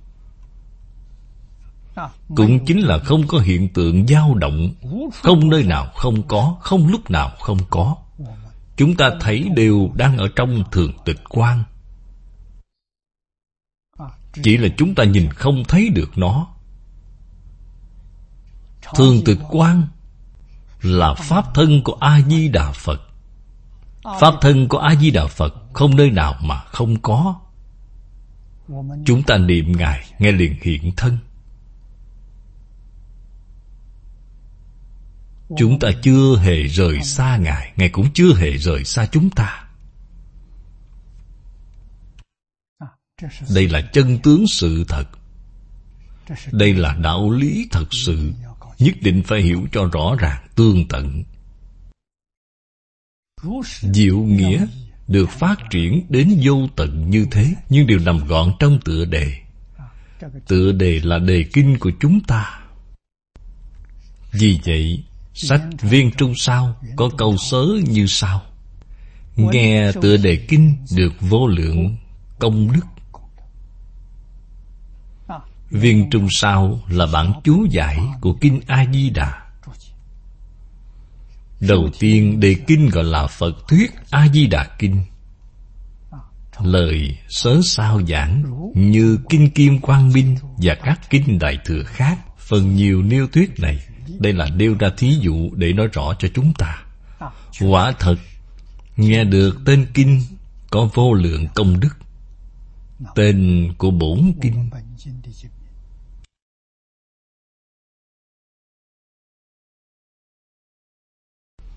Cũng chính là không có hiện tượng dao động, không nơi nào không có, không lúc nào không có. Chúng ta thấy đều đang ở trong thường tịch quan, chỉ là chúng ta nhìn không thấy được nó. Thường tịch quan là pháp thân của A-di-đà Phật. Pháp thân của A-di-đà Phật không nơi nào mà không có. Chúng ta niệm Ngài, Ngài liền hiện thân. Chúng ta chưa hề rời xa Ngài, Ngài cũng chưa hề rời xa chúng ta. Đây là chân tướng sự thật. Đây là đạo lý thật sự, nhất định phải hiểu cho rõ ràng tương tận. Diệu nghĩa được phát triển đến vô tận như thế, nhưng đều nằm gọn trong tựa đề. Tựa đề là đề kinh của chúng ta. Vì vậy, sách Viên Trung Sao có câu sớ như sau: nghe tựa đề kinh được vô lượng công đức. Viên Trung Sao là bản chú giải của Kinh A-di-đà. Đầu tiên đề kinh gọi là Phật Thuyết A-di-đà Kinh. Lời sớ sao giảng như Kinh Kim Quang Minh và các kinh Đại Thừa khác. Phần nhiều nêu thuyết này, đây là nêu ra thí dụ để nói rõ cho chúng ta. Quả thật, nghe được tên kinh có vô lượng công đức. Tên của bổn kinh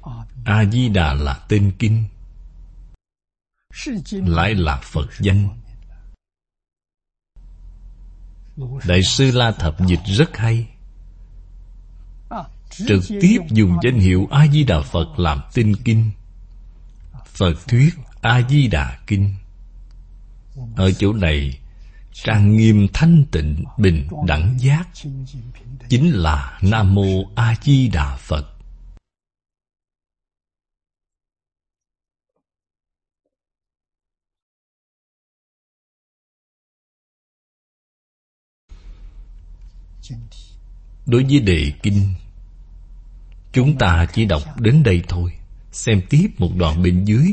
A-di-đà là tên kinh, lại là Phật danh. Đại sư La Thập dịch rất hay, trực tiếp dùng danh hiệu A-di-đà Phật làm tên kinh. Phật thuyết A-di-đà kinh. Ở chỗ này trang nghiêm thanh tịnh bình đẳng giác, chính là Nam Mô A Di Đà Phật. Đối với đề kinh, chúng ta chỉ đọc đến đây thôi. Xem tiếp một đoạn bên dưới.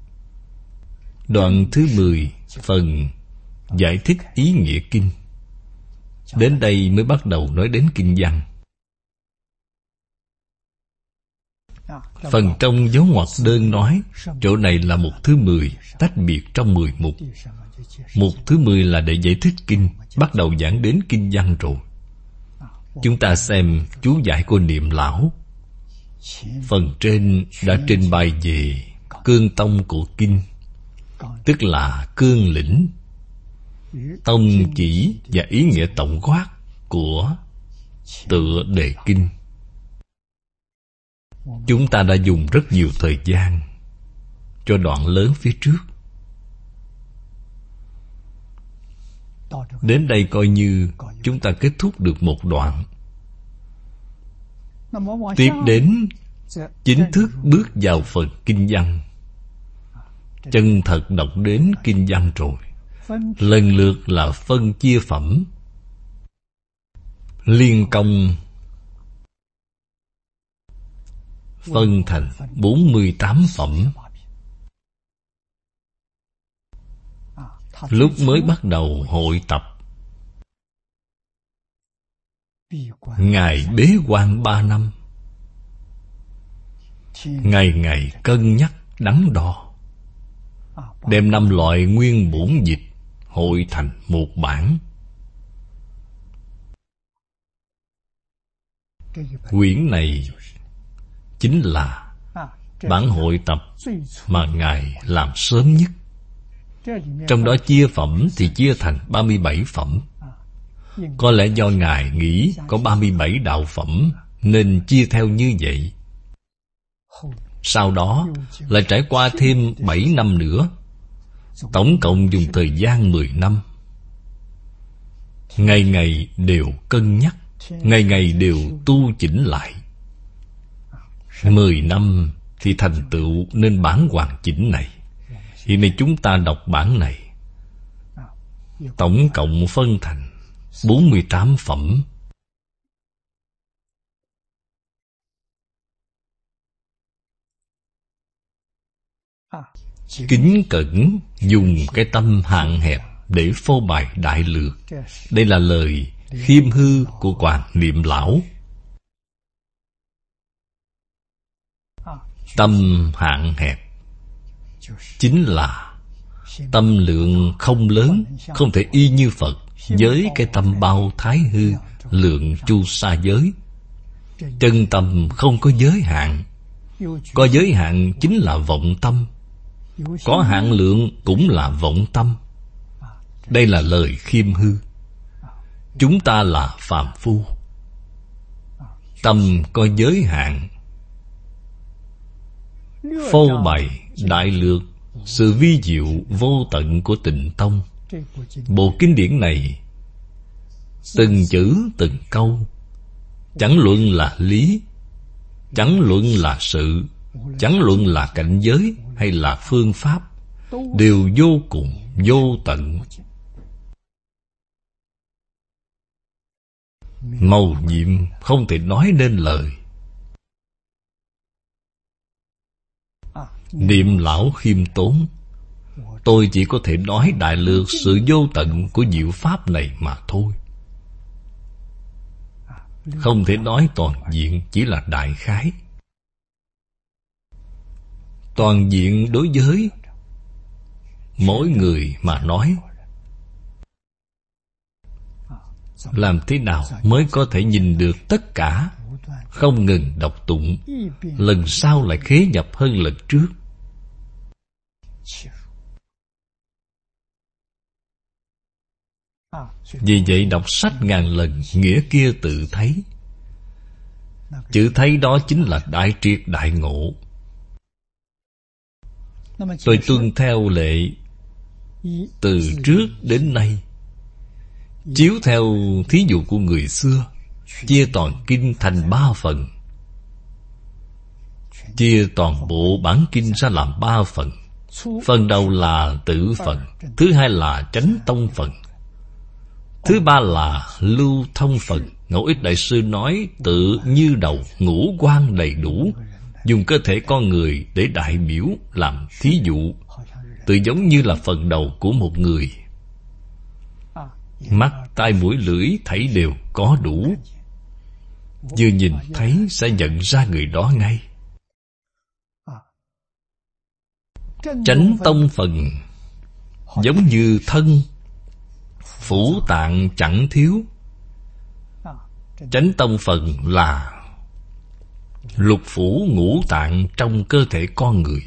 Đoạn thứ 10, phần giải thích ý nghĩa kinh. Đến đây mới bắt đầu nói đến kinh văn. Phần trong dấu ngoặc đơn nói chỗ này là mục thứ 10, tách biệt trong 10 mục. Mục thứ 10 là để giải thích kinh, bắt đầu giảng đến kinh văn rồi. Chúng ta xem chú giải của Niệm Lão. Phần trên đã trình bày về cương tông của kinh, tức là cương lĩnh, tông chỉ và ý nghĩa tổng quát của tựa đề kinh. Chúng ta đã dùng rất nhiều thời gian cho đoạn lớn phía trước. Đến đây coi như chúng ta kết thúc được một đoạn. Tiếp đến chính thức bước vào phần kinh văn. Chân thật đọc đến kinh văn rồi, lần lượt là phân chia phẩm, liên công, phân thành 48 phẩm. Lúc mới bắt đầu hội tập, Ngài bế quan 3 năm, ngày ngày cân nhắc đắn đo, đem 5 loại nguyên bổn dịch hội thành một bản. Quyển này chính là bản hội tập mà Ngài làm sớm nhất. Trong đó chia phẩm thì chia thành 37 phẩm. Có lẽ do Ngài nghĩ có 37 đạo phẩm nên chia theo như vậy. Sau đó lại trải qua thêm 7 năm nữa, tổng cộng dùng thời gian 10 năm. Ngày ngày đều cân nhắc, ngày ngày đều tu chỉnh lại. 10 năm thì thành tựu nên bản hoàn chỉnh này. Hiện nay chúng ta đọc bản này, tổng cộng phân thành 48 phẩm. Kính cẩn dùng cái tâm hạn hẹp để phô bày đại lược. Đây là lời khiêm hư của Quảng Niệm Lão. Tâm hạn hẹp chính là tâm lượng không lớn, không thể y như Phật với cái tâm bao thái hư, lượng chu sa giới. Chân tâm không có giới hạn. Có giới hạn chính là vọng tâm, có hạn lượng cũng là vọng tâm. Đây là lời khiêm hư. Chúng ta là phàm phu, tâm có giới hạn, phô bày đại lược sự vi diệu vô tận của Tịnh Tông. Bộ kinh điển này từng chữ từng câu, chẳng luận là lý, chẳng luận là sự, chẳng luận là cảnh giới hay là phương pháp, đều vô cùng vô tận, mầu nhiệm không thể nói nên lời. Niệm Lão khiêm tốn, tôi chỉ có thể nói đại lược sự vô tận của diệu pháp này mà thôi, không thể nói toàn diện, chỉ là đại khái. Toàn diện đối với mỗi người mà nói, làm thế nào mới có thể nhìn được tất cả không ngừng đọc tụng, lần sau lại khế nhập hơn lần trước. Vì vậy đọc sách ngàn lần, nghĩa kia tự thấy. Chữ thấy đó chính là đại triệt đại ngộ. Tôi tuân theo lệ từ trước đến nay, chiếu theo thí dụ của người xưa, chia toàn kinh thành 3 phần. Chia toàn bộ bản kinh ra làm 3 phần. Phần đầu là tự phần, thứ hai là chánh tông phần, thứ ba là lưu thông phần. Ngẫu Ích Đại Sư nói tự như đầu, ngũ quan đầy đủ, dùng cơ thể con người để đại biểu làm thí dụ, tự giống như là phần đầu của một người. Mắt, tai, mũi, lưỡi thảy đều có đủ, vừa nhìn thấy sẽ nhận ra người đó ngay. Chánh tông phần giống như thân, phủ tạng chẳng thiếu. Chánh tông phần là lục phủ ngũ tạng trong cơ thể con người.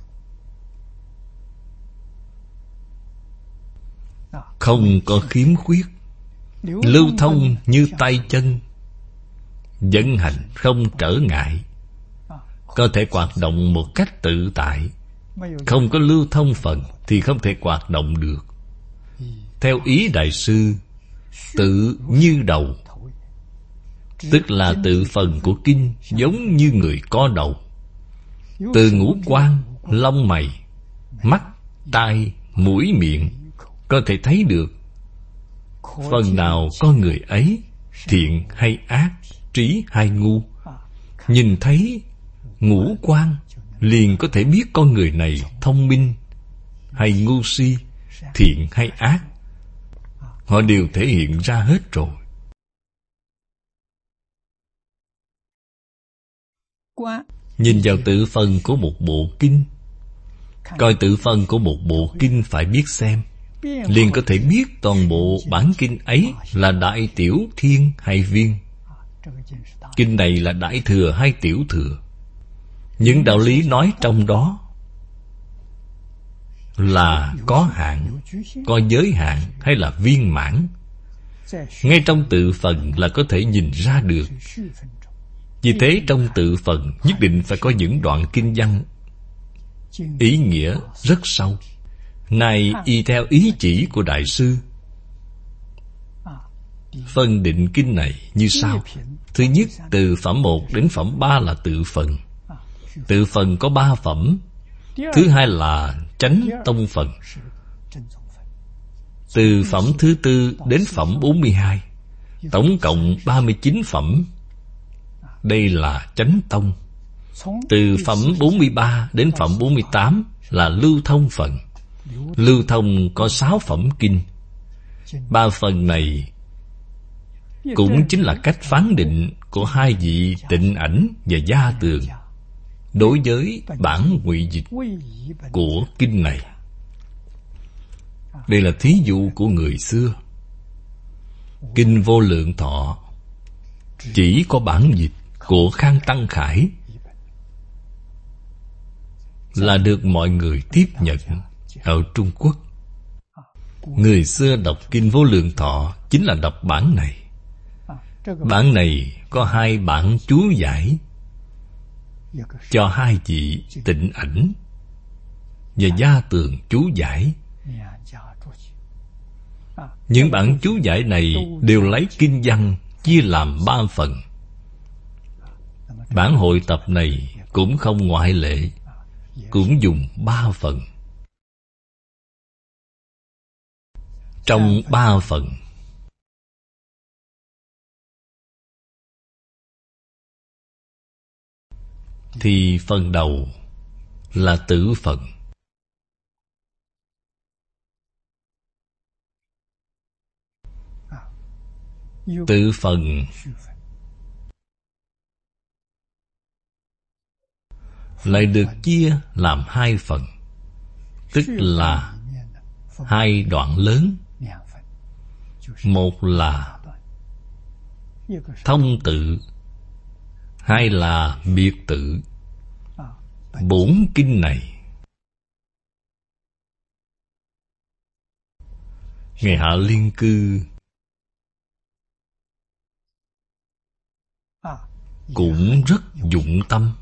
Không có khiếm khuyết, lưu thông như tay chân, vận hành không trở ngại, có thể hoạt động một cách tự tại. Không có lưu thông phần thì không thể hoạt động được. Theo ý Đại sư, tự như đầu, tức là tự phần của kinh giống như người có đầu. Từ ngũ quan, lông mày, mắt, tai, mũi, miệng có thể thấy được phần nào con người ấy thiện hay ác, trí hay ngu. Nhìn thấy ngũ quan liền có thể biết con người này thông minh hay ngu si, thiện hay ác. Họ đều thể hiện ra hết rồi. Nhìn vào tự phần của một bộ kinh, coi tự phần của một bộ kinh phải biết xem, liền có thể biết toàn bộ bản kinh ấy là đại tiểu thiên hay viên. Kinh này là đại thừa hay tiểu thừa. Những đạo lý nói trong đó là có hạn, có giới hạn hay là viên mãn. Ngay trong tự phần là có thể nhìn ra được. Vì thế trong tự phần nhất định phải có những đoạn kinh văn ý nghĩa rất sâu. Này y theo ý chỉ của Đại sư, phân định kinh này như sau. Thứ nhất, từ phẩm 1 đến phẩm 3 là tự phần. Tự phần có 3 phẩm. Thứ hai là chánh tông phần. Từ phẩm thứ 4 đến phẩm 42, tổng cộng 39 phẩm. Đây là chánh tông. Từ phẩm 43 đến phẩm 48 là lưu thông phần. Lưu thông có 6 phẩm kinh. 3 phần này cũng chính là cách phán định của hai vị Tịnh Ảnh và Gia Tường đối với bản ngụy dịch của kinh này. Đây là thí dụ của người xưa. Kinh Vô Lượng Thọ chỉ có bản dịch của Khang Tăng Khải là được mọi người tiếp nhận ở Trung Quốc. Người xưa đọc Kinh Vô Lượng Thọ chính là đọc bản này. Bản này có 2 bản chú giải cho hai vị Tịnh Ảnh và Gia Tường chú giải. Những bản chú giải này đều lấy kinh văn chia làm 3 phần. Bản hội tập này cũng không ngoại lệ, cũng dùng 3 phần. Trong 3 phần thì phần đầu là tự phần. Tự phần lại được chia làm 2 phần, tức là 2 đoạn lớn. Một là thông tự, hai là biệt tự. Bốn kinh này Ngài Hạ Liên Cư cũng rất dụng tâm.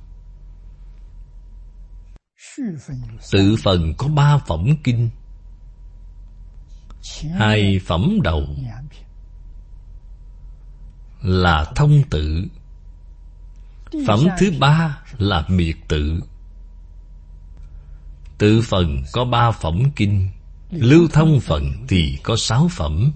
Tự phần có 3 phẩm kinh. 2 phẩm đầu là thông tự, phẩm thứ 3 là biệt tự. Tự phần có 3 phẩm kinh, lưu thông phần thì có 6 phẩm.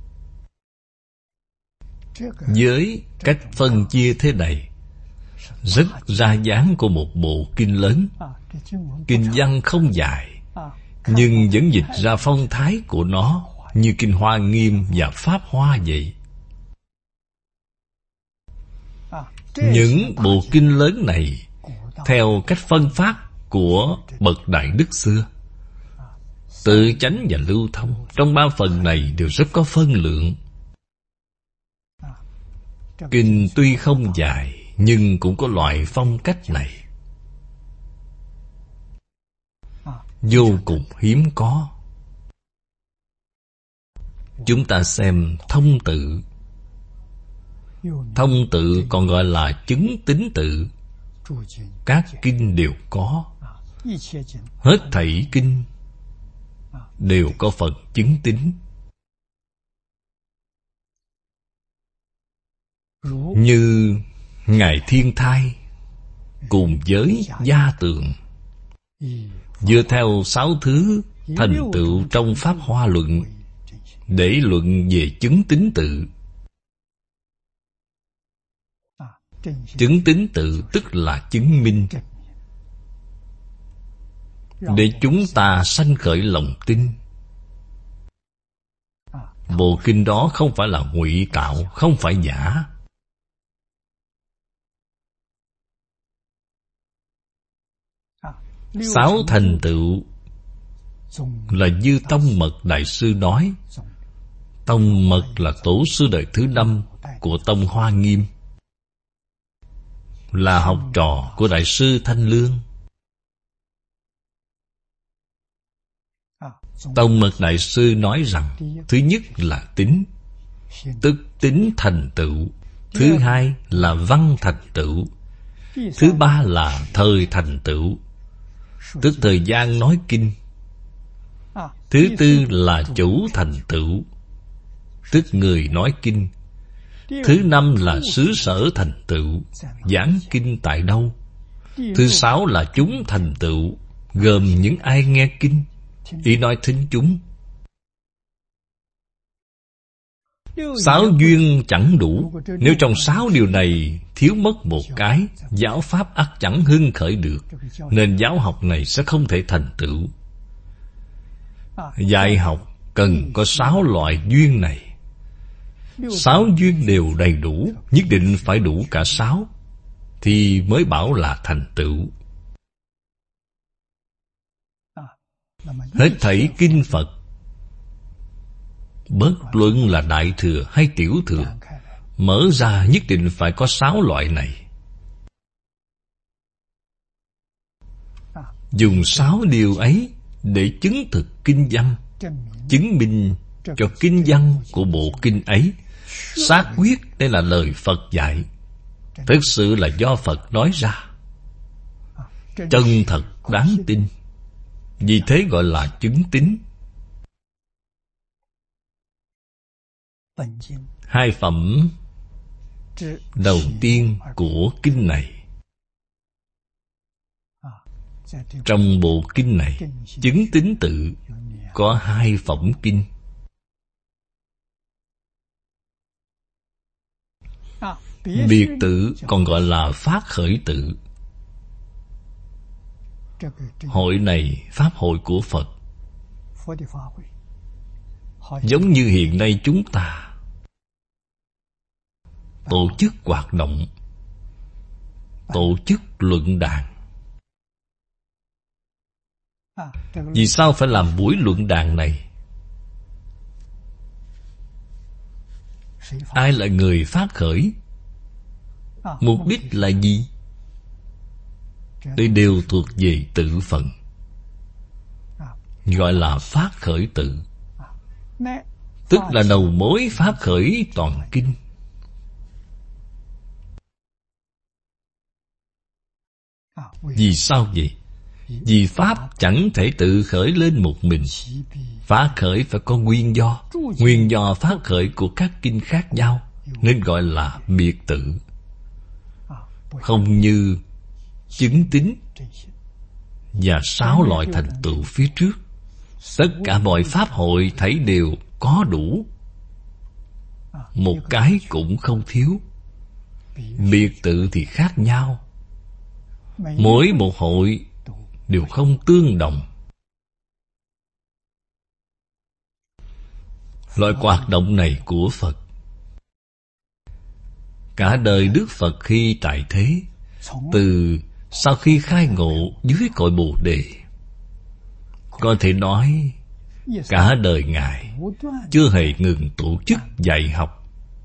Với cách phân chia thế này rất ra dáng của một bộ kinh lớn. Kinh văn không dài, nhưng vẫn dịch ra phong thái của nó, như kinh Hoa Nghiêm và Pháp Hoa vậy. Những bộ kinh lớn này theo cách phân phát của bậc đại đức xưa, tự chánh và lưu thông, trong 3 phần này đều rất có phân lượng. Kinh tuy không dài, nhưng cũng có loại phong cách này, vô cùng hiếm có. Chúng ta xem thông tự. Thông tự còn gọi là chứng tín tự. Các kinh đều có. Hết thảy kinh đều có phần chứng tín. Như Ngài Thiên Thai cùng với Gia Tường, dựa theo 6 thứ thành tựu trong Pháp Hoa Luận để luận về chứng tín tự. Chứng tín tự tức là chứng minh, để chúng ta sanh khởi lòng tin. Bộ kinh đó không phải là ngụy tạo, không phải giả. Sáu thành tựu là như Tông Mật Đại Sư nói. Tông Mật là tổ sư đời thứ 5 của Tông Hoa Nghiêm, là học trò của Đại sư Thanh Lương. Tông Mật Đại Sư nói rằng, thứ nhất là tính, tức tính thành tựu. Thứ hai là văn thành tựu. Thứ ba là thời thành tựu, tức thời gian nói kinh. Thứ tư là chủ thành tựu, tức người nói kinh. Thứ năm là xứ sở thành tựu, giảng kinh tại đâu. Thứ sáu là chúng thành tựu, gồm những ai nghe kinh, ý nói thính chúng. 6 duyên chẳng đủ. Nếu trong 6 điều này thiếu mất một cái, giáo pháp ắt chẳng hưng khởi được, nên giáo học này sẽ không thể thành tựu. Dạy học cần có 6 loại duyên này. 6 duyên đều đầy đủ, nhất định phải đủ cả 6 thì mới bảo là thành tựu. Hết thảy kinh Phật, bất luận là Đại Thừa hay Tiểu Thừa, mở ra nhất định phải có 6 loại này. Dùng 6 điều ấy để chứng thực kinh văn, chứng minh cho kinh văn của bộ kinh ấy xác quyết đây là lời Phật dạy, thực sự là do Phật nói ra, chân thật đáng tin. Vì thế gọi là chứng tín. 2 phẩm đầu tiên của kinh này, trong bộ kinh này, chứng tín tự có 2 phẩm kinh. Biệt tự còn gọi là phát khởi tự. Hội này pháp hội của Phật, giống như hiện nay chúng ta tổ chức hoạt động, tổ chức luận đàn. Vì sao phải làm buổi luận đàn này? Ai là người phát khởi? Mục đích là gì? Đây đều thuộc về tự phận, gọi là phát khởi tự, tức là đầu mối phát khởi toàn kinh. Vì sao vậy? Vì Pháp chẳng thể tự khởi lên một mình. Phát khởi phải có nguyên do. Nguyên do phát khởi của các kinh khác nhau, nên gọi là biệt tự. Không như chứng tín và 6 loại thành tựu phía trước, tất cả mọi pháp hội thấy đều có đủ, một cái cũng không thiếu. Biệt tự thì khác nhau, mỗi một hội đều không tương đồng. Loại hoạt động này của Phật, cả đời Đức Phật khi tại thế, từ sau khi khai ngộ dưới cội Bồ Đề, có thể nói cả đời Ngài chưa hề ngừng tổ chức dạy học.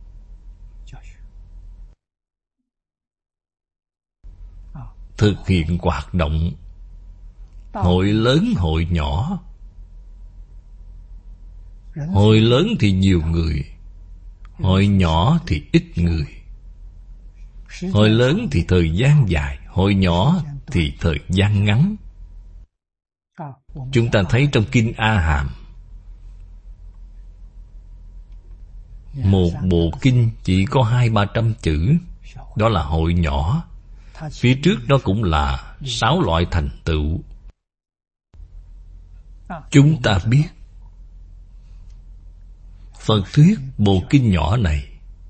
Thực hiện hoạt động, hội lớn hội nhỏ. Hội lớn thì nhiều người, hội nhỏ thì ít người. Hội lớn thì thời gian dài, hội nhỏ thì thời gian ngắn. Chúng ta thấy trong Kinh A Hàm, một bộ kinh chỉ có 200-300 chữ, đó là hội nhỏ. Phía trước đó cũng là 6 loại thành tựu. Chúng ta biết Phật thuyết bộ kinh nhỏ này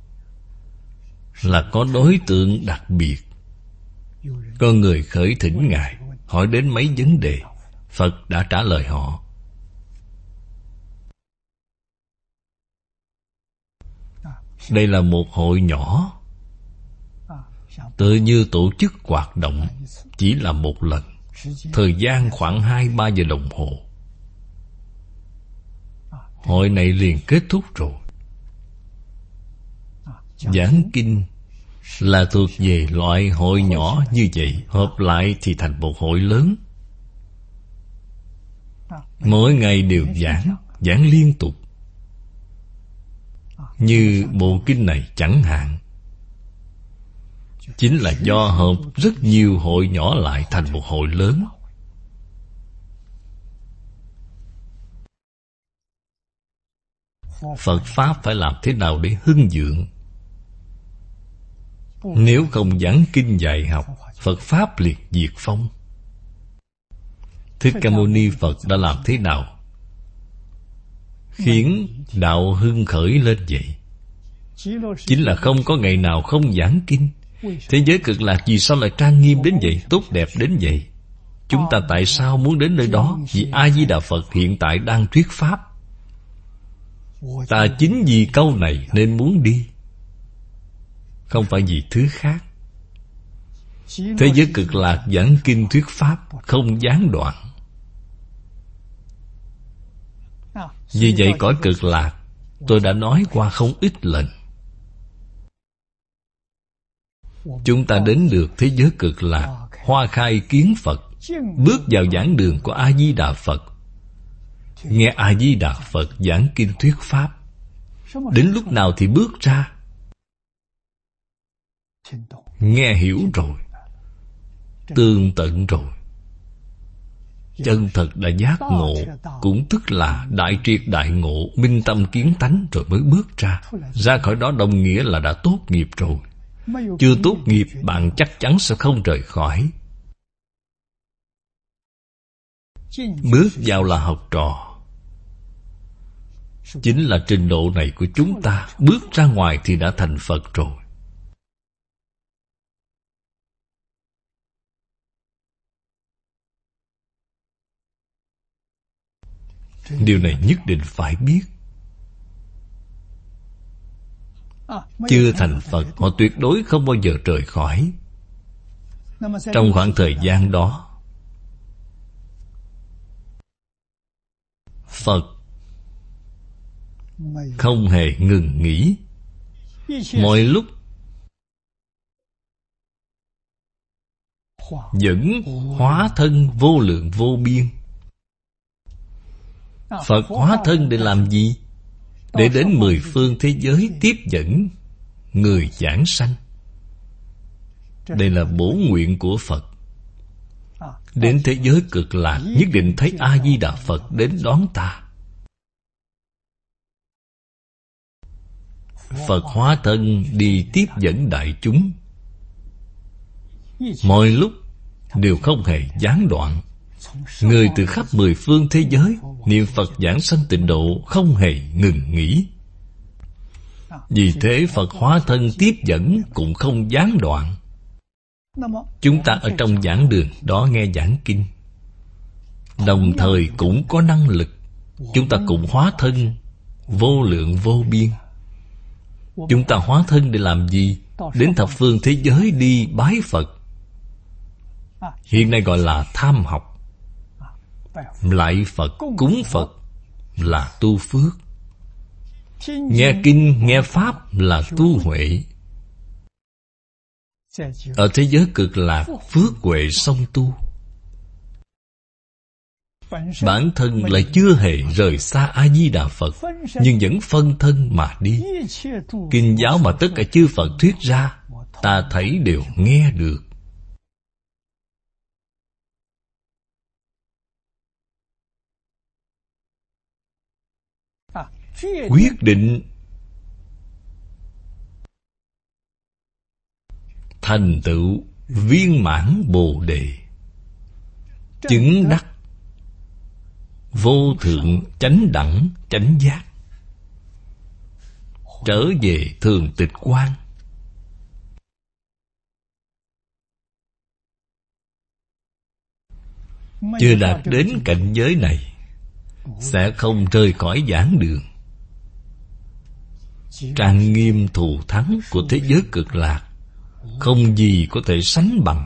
là có đối tượng đặc biệt. Có người khởi thỉnh Ngài, hỏi đến mấy vấn đề, Phật đã trả lời họ. Đây là một hội nhỏ, tự như tổ chức hoạt động chỉ là một lần, thời gian khoảng 2-3 giờ đồng hồ. Hội này liền kết thúc rồi. Giảng kinh là thuộc về loại hội nhỏ như vậy, hợp lại thì thành một hội lớn. Mỗi ngày đều giảng liên tục. Như bộ kinh này chẳng hạn, chính là do hợp rất nhiều hội nhỏ lại thành một hội lớn. Phật Pháp phải làm thế nào để hưng vượng? Nếu không giảng kinh dạy học, Phật Pháp liệt diệt phong. Thích Ca Mâu Ni Phật đã làm thế nào khiến đạo hưng khởi lên vậy? Chính là không có ngày nào không giảng kinh. Thế giới Cực Lạc vì sao lại trang nghiêm đến vậy, tốt đẹp đến vậy? Chúng ta tại sao muốn đến nơi đó? Vì A-di-đà Phật hiện tại đang thuyết Pháp. Ta chính vì câu này nên muốn đi, không phải vì thứ khác. Thế giới Cực Lạc giảng kinh thuyết Pháp không gián đoạn. Vì vậy cõi Cực Lạc tôi đã nói qua không ít lần. Chúng ta đến được thế giới Cực Lạc, hoa khai kiến Phật, bước vào giảng đường của A-di-đà Phật, nghe A-di-đà Phật giảng kinh thuyết Pháp. Đến lúc nào thì bước ra, nghe hiểu rồi, tường tận rồi, chân thật đã giác ngộ, cũng tức là đại triệt đại ngộ, minh tâm kiến tánh rồi mới bước ra. Ra khỏi đó đồng nghĩa là đã tốt nghiệp rồi. Chưa tốt nghiệp bạn chắc chắn sẽ không rời khỏi. Bước vào là học trò. Chính là trình độ này của chúng ta. Bước ra ngoài thì đã thành Phật rồi. Điều này nhất định phải biết. Chưa thành Phật, họ tuyệt đối không bao giờ rời khỏi. Trong khoảng thời gian đó, Phật không hề ngừng nghỉ. Mọi lúc vẫn hóa thân vô lượng vô biên. Phật hóa thân để làm gì? Để đến mười phương thế giới tiếp dẫn người giảng sanh. Đây là bổ nguyện của Phật. Đến thế giới cực lạc nhất định thấy A-di-đà Phật đến đón ta. Phật hóa thân đi tiếp dẫn đại chúng, mọi lúc đều không hề gián đoạn. Người từ khắp mười phương thế giới niệm Phật giảng sanh tịnh độ không hề ngừng nghỉ. Vì thế Phật hóa thân tiếp dẫn cũng không gián đoạn. Chúng ta ở trong giảng đường đó nghe giảng kinh, đồng thời cũng có năng lực. Chúng ta cũng hóa thân vô lượng vô biên. Chúng ta hóa thân để làm gì? Đến thập phương thế giới đi bái Phật. Hiện nay gọi là tham học. Lạy Phật, cúng Phật là tu phước. Nghe kinh, nghe Pháp là tu huệ. Ở thế giới cực lạc, phước huệ song tu. Bản thân lại chưa hề rời xa A-di-đà Phật, nhưng vẫn phân thân mà đi. Kinh giáo mà tất cả chư Phật thuyết ra, ta thấy đều nghe được. Quyết định thành tựu viên mãn Bồ Đề, chứng đắc vô thượng chánh đẳng chánh giác, trở về thường tịch quan. Chưa đạt đến cảnh giới này sẽ không rời khỏi giảng đường. Trang nghiêm thù thắng của thế giới cực lạc không gì có thể sánh bằng.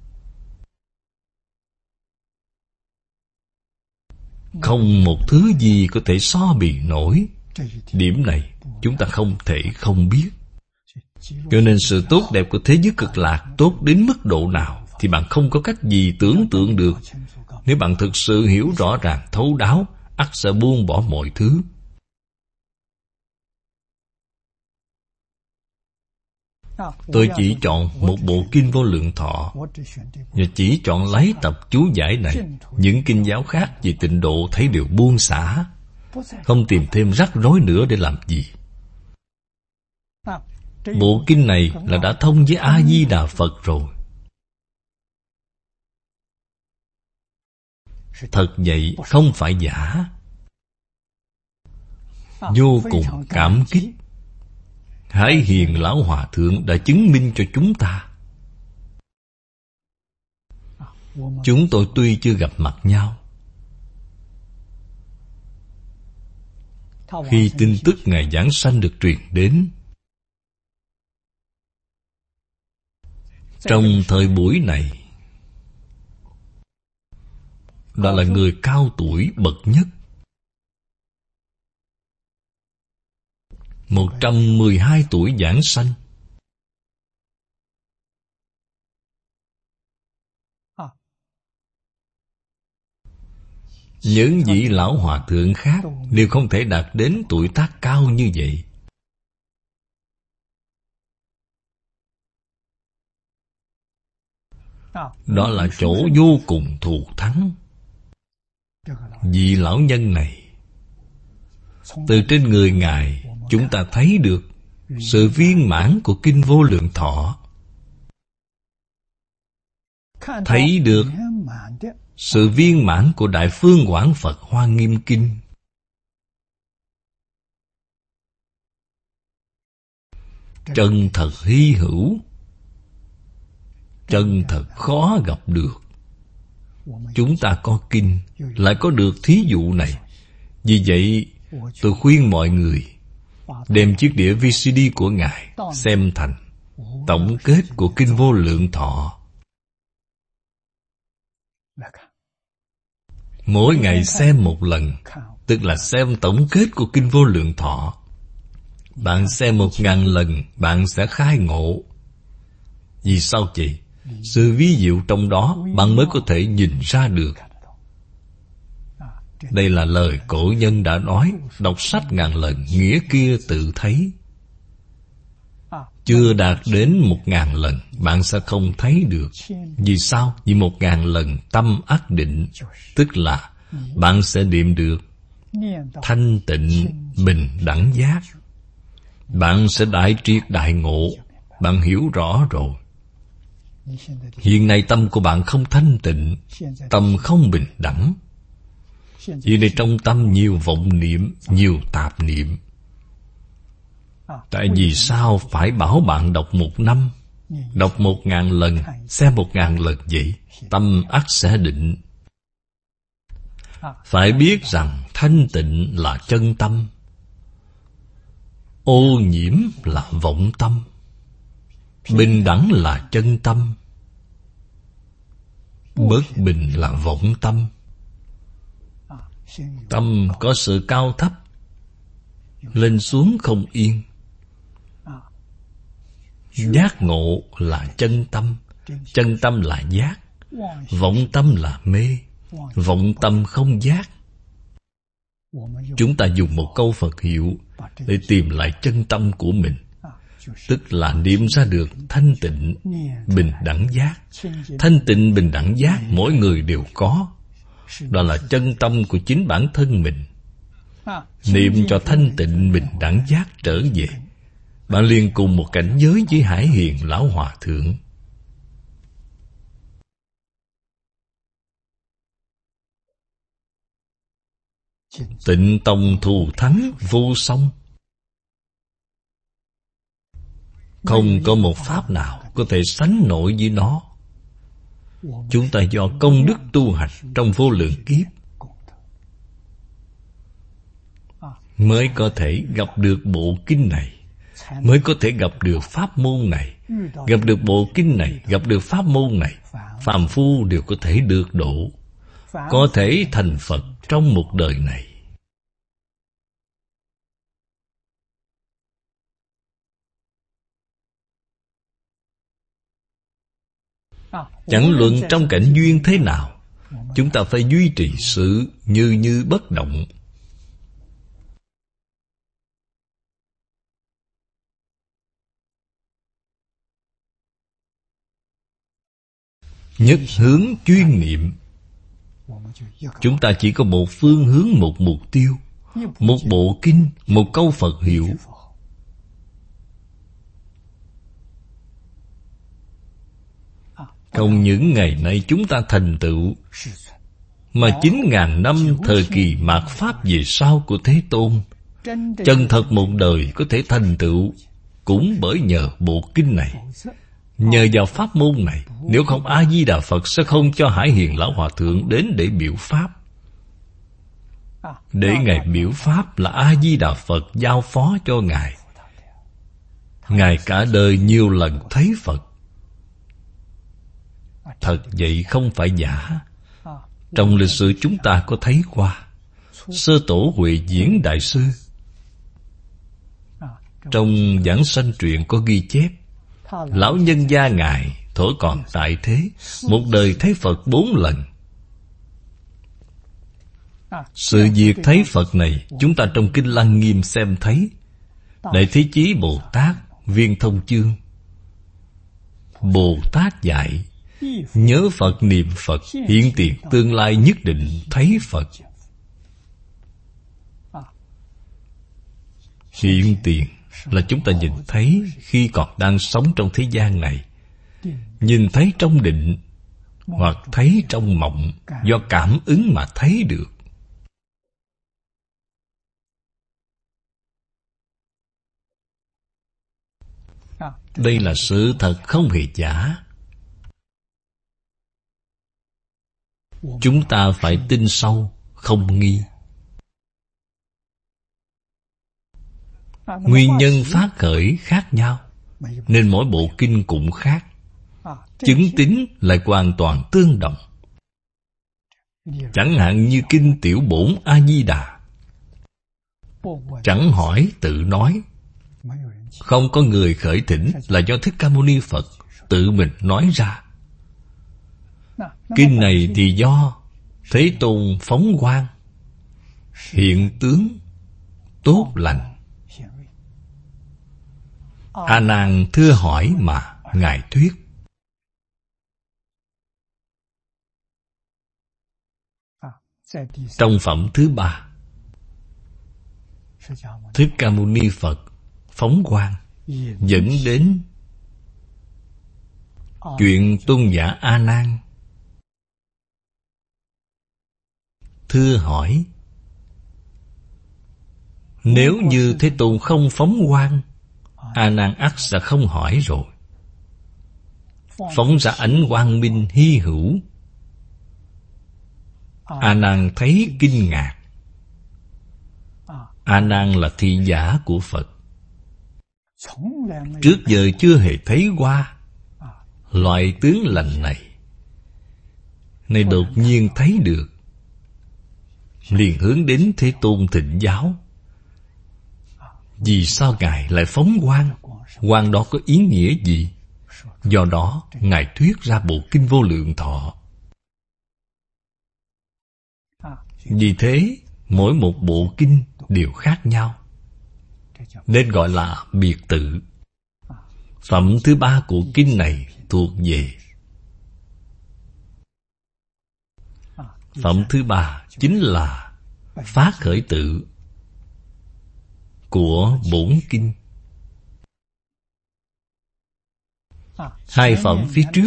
Không một thứ gì có thể so bì nổi. Điểm này chúng ta không thể không biết. Cho nên sự tốt đẹp của thế giới cực lạc tốt đến mức độ nào thì bạn không có cách gì tưởng tượng được. Nếu bạn thực sự hiểu rõ ràng thấu đáo, ắt sẽ buông bỏ mọi thứ. Tôi chỉ chọn một bộ kinh Vô Lượng Thọ, và chỉ chọn lấy tập chú giải này. Những kinh giáo khác về tịnh độ thấy đều buông xả, không tìm thêm rắc rối nữa để làm gì. Bộ kinh này là đã thông với A-di-đà Phật rồi. Thật vậy, không phải giả. Vô cùng cảm kích Hải Hiền Lão Hòa Thượng đã chứng minh cho chúng ta. Chúng tôi tuy chưa gặp mặt nhau, khi tin tức Ngài giảng sanh được truyền đến, trong thời buổi này, đó là người cao tuổi bậc nhất, 112 tuổi giảng sanh. Những vị lão hòa thượng khác đều không thể đạt đến tuổi tác cao như vậy. Đó là chỗ vô cùng thù thắng. Vị lão nhân này, từ trên người Ngài chúng ta thấy được sự viên mãn của kinh Vô Lượng Thọ, thấy được sự viên mãn của Đại Phương Quảng Phật Hoa Nghiêm Kinh. Chân thật hy hữu, chân thật khó gặp được. Chúng ta có kinh, lại có được thí dụ này. Vì vậy, tôi khuyên mọi người đem chiếc đĩa VCD của Ngài xem thành tổng kết của kinh Vô Lượng Thọ. Mỗi ngày xem một lần, tức là xem tổng kết của kinh Vô Lượng Thọ. Bạn xem 1000 lần, bạn sẽ khai ngộ. Vì sao vậy? Sự ví dụ trong đó bạn mới có thể nhìn ra được. Đây là lời cổ nhân đã nói, đọc sách ngàn lần, nghĩa kia tự thấy. Chưa đạt đến 1000 lần, bạn sẽ không thấy được. Vì sao? Vì 1000 lần tâm ác định, tức là bạn sẽ niệm được thanh tịnh bình đẳng giác. Bạn sẽ đại triệt đại ngộ. Bạn hiểu rõ rồi. Hiện nay tâm của bạn không thanh tịnh, tâm không bình đẳng. Vì này trong tâm nhiều vọng niệm, nhiều tạp niệm. Tại vì sao phải bảo bạn đọc 1 năm, đọc 1000 lần, xem 1000 lần vậy? Tâm ắt sẽ định. Phải biết rằng thanh tịnh là chân tâm, ô nhiễm là vọng tâm, bình đẳng là chân tâm, bất bình là vọng tâm. Tâm có sự cao thấp, lên xuống không yên. Giác ngộ là chân tâm, chân tâm là giác. Vọng tâm là mê, vọng tâm không giác. Chúng ta dùng một câu Phật hiệu để tìm lại chân tâm của mình, tức là niệm ra được thanh tịnh bình đẳng giác. Thanh tịnh bình đẳng giác mỗi người đều có. Đó là chân tâm của chính bản thân mình. Niệm cho thanh tịnh bình đẳng giác trở về, bạn liền cùng một cảnh giới với Hải Hiền Lão Hòa Thượng. Tịnh tông thù thắng vô song. Không có một pháp nào có thể sánh nổi với nó. Chúng ta do công đức tu hành trong vô lượng kiếp mới có thể gặp được bộ kinh này, mới có thể gặp được pháp môn này. Gặp được bộ kinh này, gặp được pháp môn này, phàm phu đều có thể được độ, có thể thành Phật trong một đời này. Chẳng luận trong cảnh duyên thế nào, chúng ta phải duy trì sự như bất động. Nhất hướng chuyên niệm. Chúng ta chỉ có một phương hướng, một mục tiêu, một bộ kinh, một câu Phật hiệu. Không những ngày nay chúng ta thành tựu, mà 9.000 năm thời kỳ mạt Pháp về sau của Thế Tôn, chân thật một đời có thể thành tựu cũng bởi nhờ bộ kinh này, nhờ vào pháp môn này. Nếu không, A-di-đà Phật sẽ không cho Hải Hiền Lão Hòa Thượng đến để biểu pháp. Để Ngài biểu pháp là A-di-đà Phật giao phó cho Ngài. Ngài cả đời nhiều lần thấy Phật. Thật vậy, không phải giả. Trong lịch sử chúng ta có thấy qua. Sơ tổ Huệ Diễn Đại Sư trong Giảng Sanh Truyện có ghi chép, lão nhân gia Ngài thuở còn tại thế, một đời thấy Phật 4 lần. Sự việc thấy Phật này chúng ta trong Kinh Lăng Nghiêm xem thấy. Đại Thế Chí Bồ Tát Viên Thông Chương, Bồ Tát dạy nhớ Phật niệm Phật, hiện tiền tương lai nhất định thấy Phật. Hiện tiền là chúng ta nhìn thấy khi còn đang sống trong thế gian này, nhìn thấy trong định hoặc thấy trong mộng, do cảm ứng mà thấy được. Đây là sự thật không hề giả. Chúng ta phải tin sâu, không nghi. Nguyên nhân phát khởi khác nhau, nên mỗi bộ kinh cũng khác. Chứng tín lại hoàn toàn tương đồng. Chẳng hạn như Kinh Tiểu Bổn A-di-đà, chẳng hỏi tự nói, không có người khởi thỉnh, là do Thích Ca Mâu Ni Phật tự mình nói ra. Kinh này thì do Thế Tôn phóng quang, hiện tướng tốt lành. A Nan thưa hỏi mà Ngài thuyết. Trong phẩm thứ 3, Thích Ca Mâu Ni Phật phóng quang dẫn đến chuyện tôn giả A Nan thưa hỏi. Nếu như Thế Tôn không phóng quang, A Nan ắt sẽ không hỏi rồi. Phóng ra ánh quang minh hy hữu, A Nan thấy kinh ngạc. A Nan là thị giả của Phật, trước giờ chưa hề thấy qua loại tướng lành này. Nay đột nhiên thấy được, liền hướng đến Thế Tôn thỉnh giáo. Vì sao Ngài lại phóng quang? Quang đó có ý nghĩa gì? Do đó Ngài thuyết ra bộ Kinh Vô Lượng Thọ. Vì thế mỗi một bộ kinh đều khác nhau, nên gọi là biệt tự. Phẩm thứ 3 của kinh này thuộc về phẩm thứ 3 chính là phát khởi tự của bổn kinh. Hai phẩm phía trước,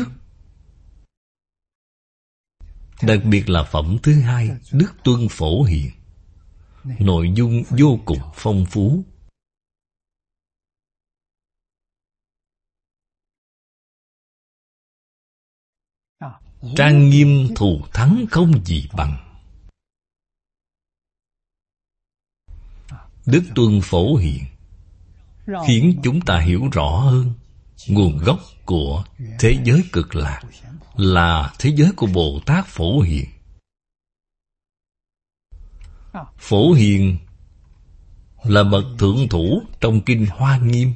đặc biệt là phẩm thứ 2 Đức Tuân Phổ Hiền, nội dung vô cùng phong phú. Trang nghiêm thù thắng không gì bằng. Đức Tuân Phổ Hiền khiến chúng ta hiểu rõ hơn nguồn gốc của thế giới cực lạc là thế giới của Bồ Tát Phổ Hiền. Phổ Hiền là bậc thượng thủ trong kinh Hoa Nghiêm.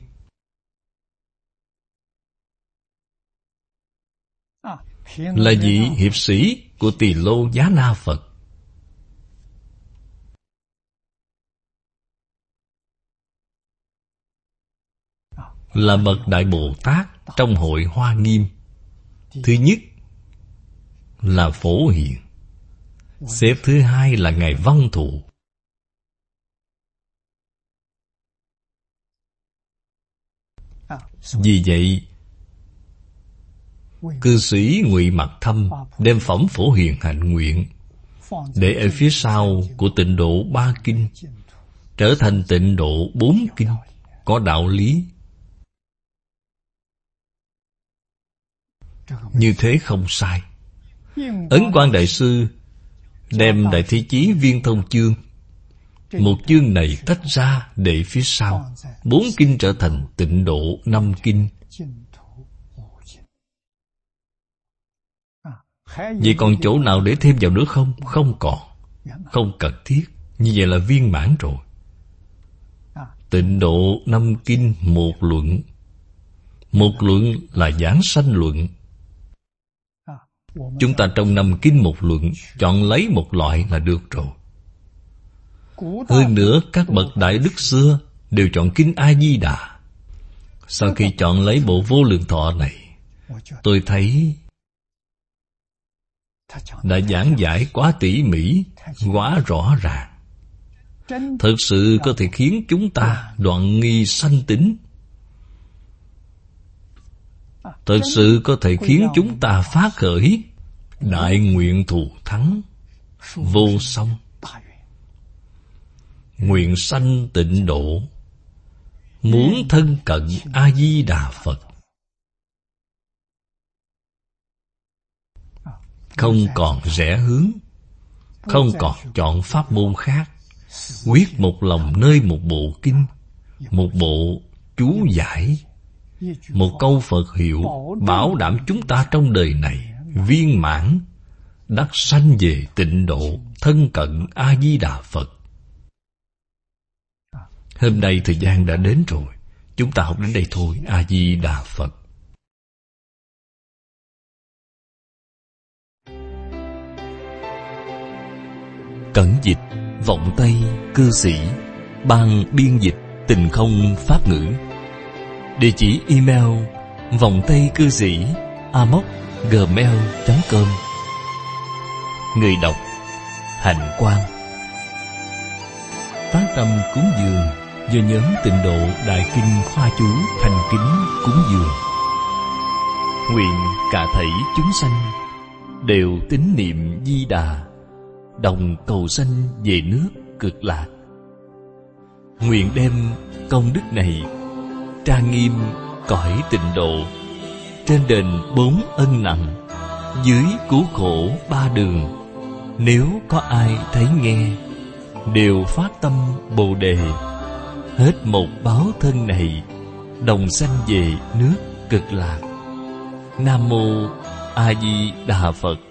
Là vị hiệp sĩ của Tỳ Lô Giá Na Phật. Là bậc Đại Bồ Tát trong hội Hoa Nghiêm. Thứ nhất là Phổ Hiền, xếp thứ 2 là Ngài Văn Thù. Vì vậy, cư sĩ Ngụy Mặc Thâm đem phẩm Phổ Hiền hạnh nguyện để ở phía sau của tịnh độ 3 kinh, trở thành tịnh độ 4 kinh, có đạo lý. Như thế không sai. Ấn Quang Đại Sư đem Đại Thế Chí Viên Thông chương, một chương này tách ra để phía sau 4 kinh trở thành tịnh độ 5 kinh. Vậy còn chỗ nào để thêm vào nữa không? Không còn. Không cần thiết. Như vậy là viên mãn rồi. Tịnh độ 5 kinh một luận. Một luận là giảng sanh luận. Chúng ta trong 5 kinh một luận, chọn lấy một loại là được rồi. Hơn nữa các bậc đại đức xưa đều chọn kinh A-di-đà. Sau khi chọn lấy bộ Vô Lượng Thọ này, tôi thấy đã giảng giải quá tỉ mỉ, quá rõ ràng. Thật sự có thể khiến chúng ta đoạn nghi sanh tính. Thật sự có thể khiến chúng ta phát khởi đại nguyện thù thắng vô song, nguyện sanh tịnh độ, muốn thân cận A-di-đà Phật. Không còn rẽ hướng, không còn chọn pháp môn khác, quyết một lòng nơi một bộ kinh, một bộ chú giải, một câu Phật hiệu, bảo đảm chúng ta trong đời này viên mãn, đắc sanh về tịnh độ, thân cận A-di-đà Phật. Hôm nay thời gian đã đến rồi, chúng ta học đến đây thôi. A-di-đà Phật. Cẩn dịch Vọng Tây Cư Sĩ, Ban biên dịch Tình Không Pháp Ngữ. Địa chỉ email vọng tây cư sĩ amos@gmail.com. Người đọc Hạnh Quang. Phát tâm cúng dường do nhóm Tịnh Độ Đại Kinh Khoa Chú thành kính cúng dường. Nguyện cả thảy chúng sanh đều tín niệm Di Đà, đồng cầu sanh về nước Cực Lạc. Nguyện đem công đức này trang nghiêm cõi Tịnh Độ, trên đền 4 ân nặng, dưới cứu khổ 3 đường. Nếu có ai thấy nghe, đều phát tâm Bồ Đề, hết một báo thân này, đồng sanh về nước Cực Lạc. Nam mô A Di Đà Phật.